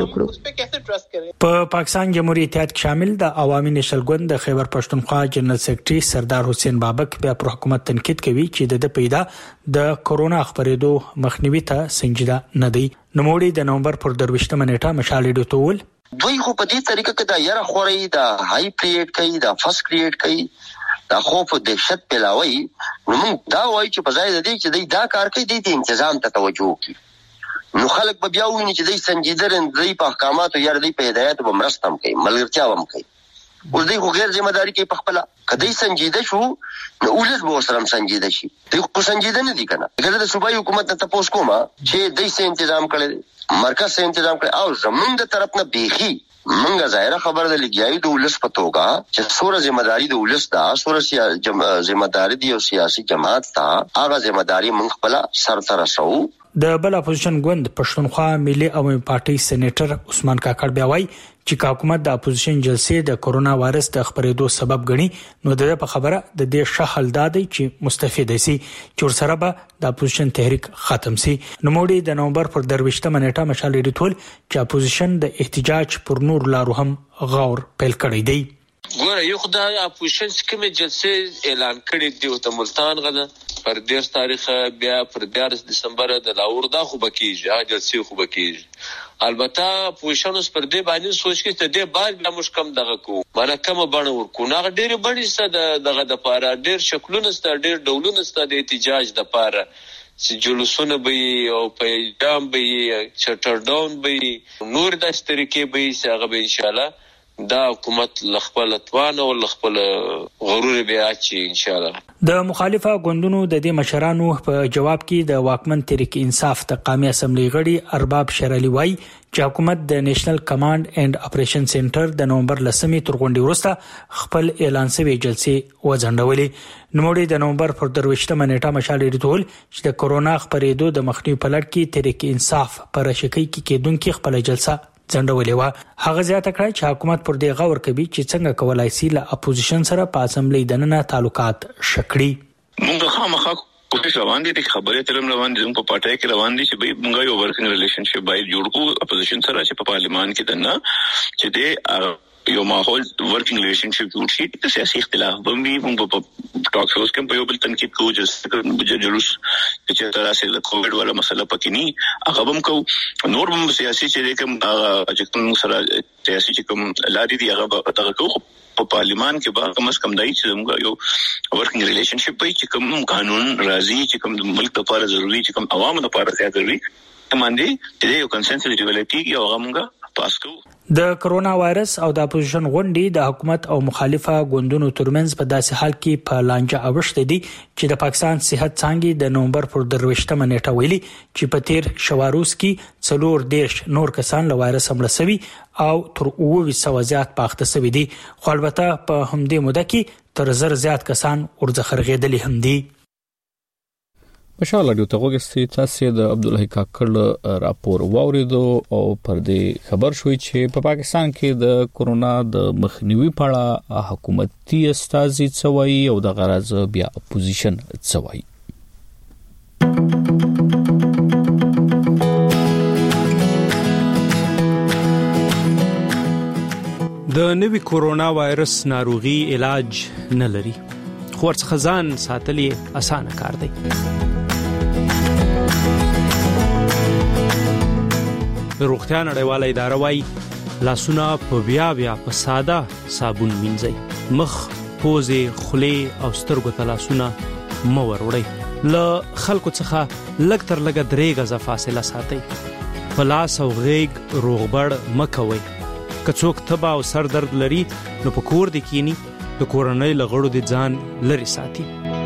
وکړو؟ په پاکستان جمهوریت اتحاد کې شامل د عوامي نېشنل ګوند د خیبر پښتونخوا جنرال سیکرټري سردار حسین بابک بیا پر حکومت تنقید کوي چې د پیدا د کورونا خبرېدو مخنیوي ته سنجیده نه دی. نوموړي د نومبر پر درويشتمه نیټه مشال ریډیو ته وویل دوی خو په دې طریقه کې دا یره خوري دا هاي کریټ کوي دا فاست کریټ کوي دا خوف او دهشت پیلاوي. نو موږ دا وایي چې په ځای د دې چې دوی دا کار کوي د تنظیم ته توجه وکړي. نو خلک به بیا ویني چې دوی سنجیده رندي په احکاماتو یا دوی په هدایت به مرستم کوي ملګرتیا هم کوي. اوس دوی خو غیر ذمہ داری کوي په خپل کدی سنجیده شو نو ولز به سره سنجیده شي. دوی خو سنجیده نه دي کنه. اگر د صوبایي حکومت ته تاسو کومه چې دوی سه تنظیم کړي مرکز سه تنظیم کړي او زمونږ د طرف نه بيخي منګه ظاهره خبر د لګیای د ولس پتوګه چې سوره ذمہ داری د ولس دا سوره ذمہ داری دی او سیاسي جماعت تا هغه ذمہ داری من خپل سر سره شو. د بل اپوزیشن ګوند پښتونخوا ملي عوامي پارټي سېنیټر عثمان کاکړ بیا وایي چې حکومت د اپوزیشن جلسې د کورونا وایرس د خبرېدو سبب غني نو د په خبره د دې شحل دادی چې مستفید شي چې سره به د اپوزیشن تحریک ختم شي. نو موږ د نومبر پر درويشتمه نیټه مشال ریډیو ټول چې اپوزیشن د احتجاج پر نور لارو هم غور پیل کړی دی. ګوره یو خدای اپوزیشن کوم جلسه اعلان کړی دی او د ملتان غدا پر دیرش تاریخ بیا پر دیارس دسمبر د لاور دا خو بکیږي هغه جلسه خو بکیږي البته اپوزیشن اوس پر دې باندې سوچ کې ته دې بعد بیا مش کم دغه کو مانه کوم باندې ورکو نه ډېر بڼې ست دغه د پاره ډېر شکلونه ست ډېر ډولونه ست د احتجاج د پاره چې جلوسونه به او پیغام به چټر ډاون به نور د طریقې به هغه به ان شاء الله دا حکومت لخپل توان او لخپل غرور بیا چی ان شاء الله. د مخالفه غوندونو د دې مشرانو په جواب کې د واکمن تحریک انصاف د قومي اسمبلی غړي ارباب شرعلی وای چې حکومت د نېشنل کمانډ اینڈ اپریشن سنټر د نومبر لسمې تر غونډې وروسته خپل اعلان شوی جلسه وځنډولې. نوموړي د نومبر پر درويشتمه نیټه مشال ډیټول چې د کورونا خپرېدو د مخنیوي په لړ کې تحریک انصاف پر شکی کې کېدونکو خپل جلسه ځنډولې و. هغه زیاته کړه چې حکومت پر دې غور کوي چې څنګه کولای شي له اپوزیشن سره په اسمبلی دننه تعلقات شکړي. موږ خامخا کوشش روان دي چې خبرې ترم روان دي په پټای کې روان دي چې به موږ یو ورکینګ ریلیشنشپ باید جوړ کو اپوزیشن سره چې په پارلیمان کې دنه چې دې یو ماحول ورکینګ ریلیشنشپ جوړ شي. د سیاسي اختلاف باندې موږ په ټاک شوز کې په یو بل تنقید کوو چې جلوس چې تر اسه د کووډ ولا مسله پکې نه هغه هم کو نور هم سیاسي چې کوم چې کوم سره سیاسي چې کوم لاري دی هغه دغه کو په پارلیمان کې به کم از کم دای چې موږ یو ورکینګ ریلیشنشپ وي چې کوم قانون راځي چې کوم ملک لپاره ضروری چې کوم عوامو لپاره ضروری باندې دې یو کنسنسس ډیولپ کیږي او هغه موږ پاس کوو. د کرونا وایرس او د اپوزیشن غونډې د حکومت او مخالفه غوندونو ترمنځ په داسې حال کې په لانجه اوښته دي چې د پاکستان صحت څانګې د نومبر پر درويشتمه نیټه ویلي چې په تیر شواروس کې څلور دیش نور کسان له وایرس مړه شوي او تر اووه سوه زیات پاخته شوي دي. خو البته په همدې موده کې تر زر زیات کسان ورڅخه رغېدلي هم دي. مشاله ډیو ته وګورئ تاسو د عبدالله کاکړ راپور واوریدو او پر دې خبر شوي چې په پاکستان کې د کورونا د مخنیوي په اړه حکومتي استازي څوي او د غرض بیا اپوزیشن څوي. د نوي کورونا وایرس ناروغي علاج نه لري خو ورڅخه ځان ساتلې اسانه کار دی. روغتیا نړیواله اداره وايي لاسونه په بیا بیا په ساده صابون مینځئ. مخ، پوزې، خولې او سترګو ته لاسونه مه وروړئ. له خلکو څخه لږ تر لږه درې غزه فاصله ساتئ. په لاس او غېږ روغبړ مه کوئ. که څوک تبه او سر درد لري نو په کور دې کینی د کورنۍ له غړو دې ځان لرې ساتي.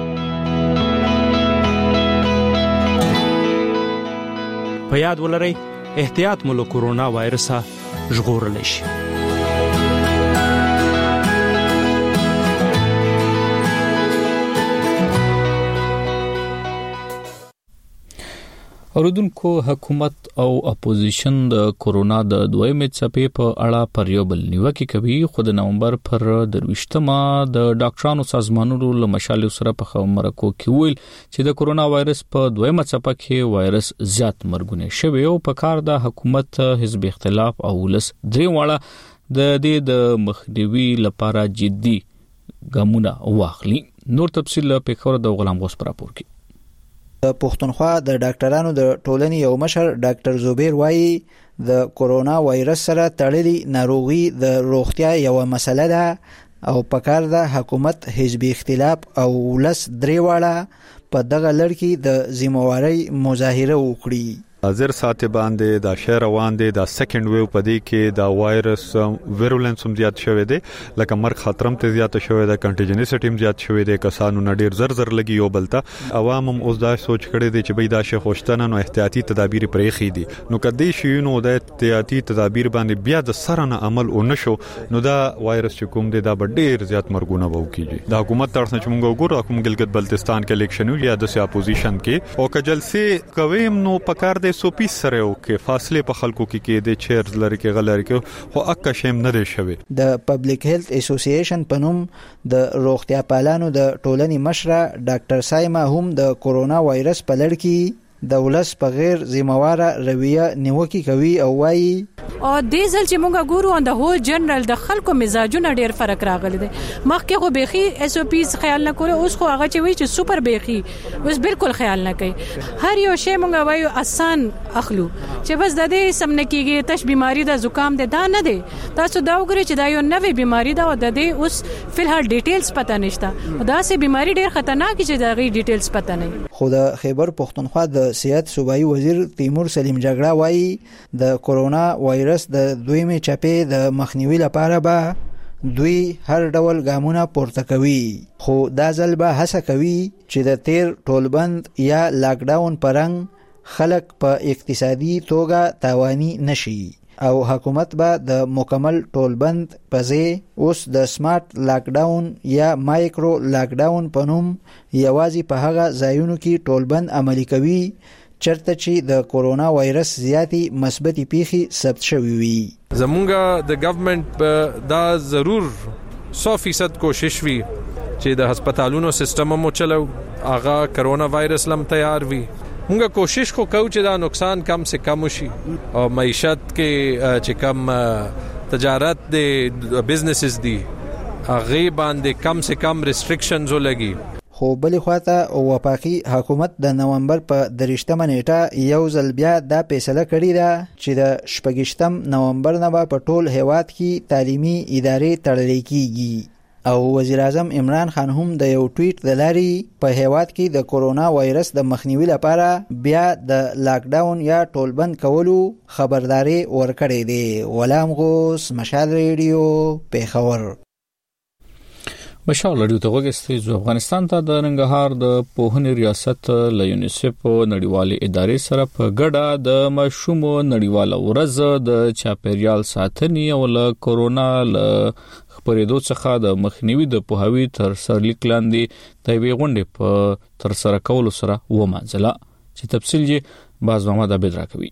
په یاد ولرئ احتیاط مو له کورونا وایرسه ژغورلی شي. اوریدونکو حکومت او اپوزیشن د کورونا د دویمې څپې په اړه پر یو بل نیوکه کوي. خو د نومبر پر درويشتمه د ډاکټرانو سازمانونو له مشالو سره په خبرکو کې ویل چې د کورونا وایرس په دویمه څپه کې وایرس زیات مرګونه شوی او په کار د حکومت حزب اختلاف او ولس درې واړه د دې د مخنیوي لپاره جدي ګامونه واخلي. نور تفصیل په خبر د غلام غوس پر راپور کې. د پښتونخوا د ډاکټرانو د ټولنې یو مشر ډاکټر زوبیر وایي د کورونا وایرس سره تړلې ناروغي د روغتیا یو مسله ده او پکار ده حکومت حزب اختلاف او ولس درې واړه په دغه لړ کې د ذمہواری مظاهره وکړي. زر ساعت باندې دا شهر روان دي د سیکنډ ویو په دې کې دا وایرس ویرولنس هم زیات شوی دی لکه مرګ خطر هم زیات شوی دی کنټیجنسټی هم زیات شوی دی کسانو نډیر زر زر لګي یو بلته عوام هم اوس دا سوچ کړي دي چې به دا شي خوشتنه نو احتیاطي تدابیر پرې خې دي نو کدی شي نو د احتیاطي تدابیر باندې بیا د سرنه عمل ونشو نو دا وایرس چې کوم دی دا ډیر زیات مرګونه وو کیږي. د حکومت طرف نه چې موږ وګورو کوم ګلګت بلتستان کې الیکشن یا د سیا اپوزیشن کې او کجلسي کویم نو پکار دی سو پیس سره او کې فاصله په خلکو کې کې د چیرز لري کې غلر کې خو اکه شیم نه دی شوی. د پبلک هیلث اسوسییشن په نوم د روغتیا پالانو د ټولنې مشره ډاکټر سایما هم د کورونا وایرس په لړ کې د ولس په غیر ذمہواره رویه نیوکه کوي او وایي او د ځل چې مونږ ګورو ان د هول جنرال د خلکو مزاجونه ډیر فرق راغلی دی. مخکې خو بيخي اس او پیز خیال نه کوله، اوس خو هغه چې وی چې سوپر بيخي اوس بالکل خیال نه کوي. هر یو شی مونږ وایو آسان اخلو چې بس د دې سم نه کیږي، تش بیماری د زکام د دا نه دی. تاسو دا وګورئ چې دا یو نوې بیماری ده او د دې اوس فلحال ډیټیلز پته نشته. دا سه بیماری ډیر خطرناک چې دا غي ډیټیلز پته نه. خو د خیبر پختونخوا د صحت صوبایي وزیر تیمور سلیم جګړه وایي د کورونا وایرس د دویمې چاپې د مخنیوي لپاره به دوی هر ډول ګامونه پورته کوي، خو دا ځل به هڅه کوي چې د تیر ټولبند یا لاک ډاون پرنګ خلک په اقتصادي توګه تاواني نشي او حکومت به د مکمل ټولبند په ځای اوس د سمارټ لاک ډاون یا مایکرو لاک ډاون په نوم یوازې په هغه ځایونو کې ټولبند عملي کوي چرته چې د کورونا وایرس زیاتی مثبتي پیخي ثبت شوی وي. زمونږه د گورنمنت دا ضرور سو فیصد کوشش وی چې د هسپتالونو سیستم مو چلو اغا کورونا وایرس لم تیار وی. مونږه کوشش کو کوو چې دا نقصان کم سے کم شي او معیشت کې چې کم تجارت د بزنسز دي هغه باندې کم سے کم ریسټریکشنز ولګي. خو بلې خواته وفاقي حکومت د نومبر په دریشتمه نیټه یو ځل بیا دا فیصله کړې ده چې د شپږشتم نومبر نه په ټول هیواد کې تعلیمي ادارې تړلې کیږي او وزیر اعظم عمران خان هم د یو ټویټ د لارې په هیواد کې د کورونا وایرس د مخنیوي لپاره بیا د لاک ډاون یا ټولبند کولو خبرداري ورکړې ده. غلام غوث، مشال ریډیو، پیښور. مشال ریډیو ته وګورئ چې افغانستان ته د ننګرهار د پوهنې ریاست له یونیسف نړیوالې ادارې سره په ګډه د ماشوم نړیواله ورځ د چاپیریال ساتنې او له کورونا له خبرېدو څخه د مخنیوي د پوهاوی تر سرلیک لاندې د وی غونډې په تر سره کولو سره ومانځله چې تفصیل یې باز محمد عبد راکوي.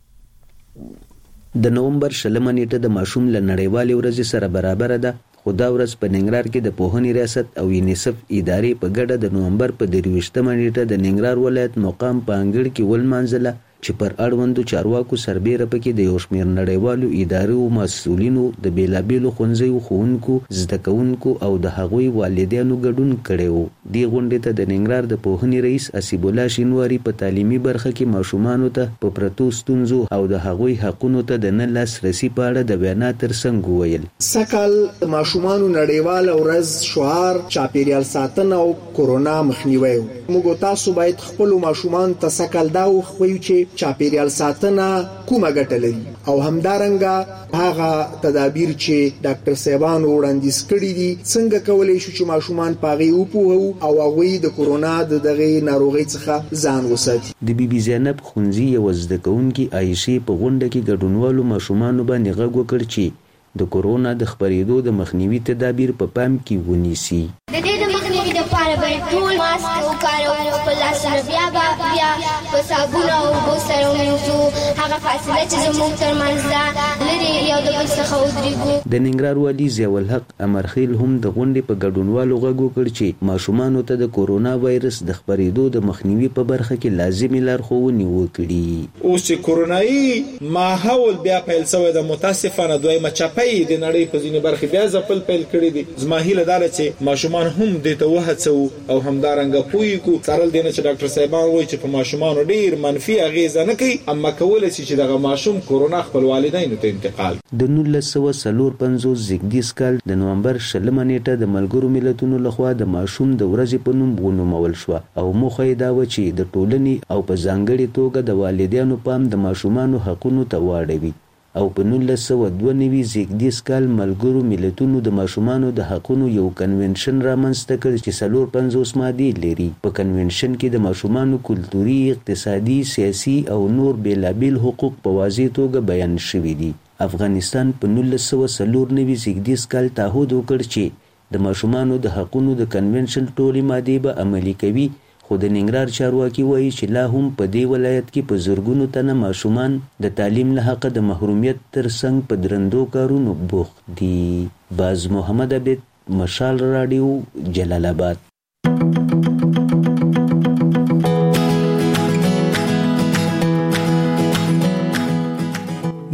د نومبر شلمه نیټه د ماشوم له نړیوالې ورځ سره برابر ده. خو دا ورځ په ننګرهار کې د پوهنې ریاست او یونیسف ادارې په ګډه د نومبر په درویشتمه نیټه د ننګرهار ولایت مقام په انګړ کې ولمانځله چې پر اړوندو چارواکو سربېره پکې د یو شمېر نړیوالو ادارو او مسؤلینو د بیلابېلو ښوونځیو ښوونکو، زده کوونکو او د هغوی والدینو ګډون کړی و. دې غونډې ته د ننګرهار د پوهنې رئیس اسیب الله شینواري په تعلیمي برخه کې ماشومانو ته په پرتو ستونزو او د هغوی حقونو ته د نه لاسرسي په اړه د وینا ترڅنګ وویل. سکل د ماشومانو نړیواله ورځ شعار چاپیریال ساتنه او کورونا مخنیوي. موږ تاسو باید خپل ماشومان ته سکل دا وښیو چې چاپیریال ساتنه کومه ګټه لري او همدارنګه هغه تدابیر چې ډاکټر صاحبانو وړاندیز کړي دي څنګه کولای شو چې ماشومان پاغي وپوهو او هغه د کورونا د دغه ناروغي څخه ځان وساتي. د بي بي زینب خونزي یو زده کوونکي عائشه په غونډه کې ګډونوالو ماشومانو باندې غږ وکړ چې د کورونا د خپرېدو د مخنیوي تدابیر په پام کې ونیسي. د دې د مخنیوي لپاره باید ټول ماسک وکاروو، په لاسونو بیا بیا په صابون او اوبو سره ومینځو، هغه فاصله چې زموږ ترمنځ ده لرې یو د بل څخه ودرېږو. د ننګرهار والي ضیاءالحق امرخیل هم د غونډې په ګډونوالو غږ وکړ چې ماشومانو ته د کورونا وایرس د خپرېدو د مخنیوي په برخه کې لازمي لارښوونې وکړي. اوس چې کورونایي ماحول بیا پیل شوی د متاسفانه دویمه چاپی د نړۍ په ځینې برخې بیا ځپل پیل کړي دي. زما هیله ده چې ماشومان هم دې ته وهڅوو او همدارنګه پوهې کو څارل دی نه چې ډاکټر صاحبان وایي چې په ماشومانو ډیر منفي اغیزه نه کوي، اما کولی شي چې دغه ماشوم کورونا خپل والدینو ته انتقال. د نولس سوه څلور پنځوس زیږدیز کال د نومبر شلمه نیټه د ملګرو ملتونو لخوا د ماشوم د ورځې په نوم ونومول شوه او موخه یې دا وه چې د ټولنې او په ځانګړې توګه د والدینو پام د ماشومانو حقونو ته واړوي. او په نولس سوه دوه نوي زیږدیز کال ملګرو ملتونو د ماشومانو د حقونو یو کنونشن رامنځته کړ چې څلور پنځوس مادې لري. په کنونشن کې د ماشومانو کلتوري، اقتصادي، سیاسي او نور بیلابیل حقوق په واضح توګه بیان شوي دي. افغانستان په نولس سوه څلور نوي زیږدیز کال تعهد وکړ چې د ماشومانو د حقونو د کنونشن ټولې مادې به عملي کوي. خو د ننګرهار چارواکي وایي چې لا هم په دې ولایت کې په زرګونو تنه ماشومان د تعلیم له حقه د محرومیت ترڅنګ په درندو کارونو بوخت دي. باز محمد عبد، مشال راډیو، جلال آباد.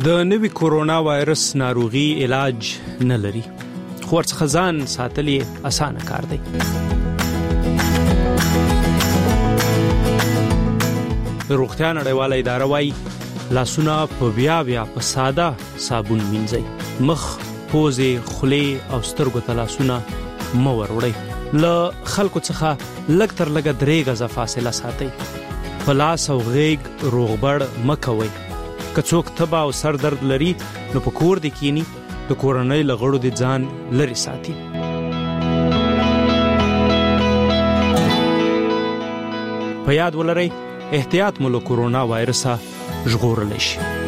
د نوي کورونا وایرس ناروغي علاج نه لري، خو ورڅخه ځان ساتل یې اسانه کار دی. د روغتیا نړیواله اداره وايي لاسونه په بیا بیا په ساده صابون مینځئ، مخ، پوزې، خولې او سترګو ته لاسونه مه وروړئ. له خلکو څخه لږ تر لږه درې غزه فاصله ساتئ. په لاس او غیږ روغبړ مه کوئ. که څوک تبه او سر درد لري نو په کور دې کینی، د کورنۍ له غړو دې ځان لرې ساتي. په یاد ولرئ احتیاط مو له کورونا وایرسه ژغورلی شي.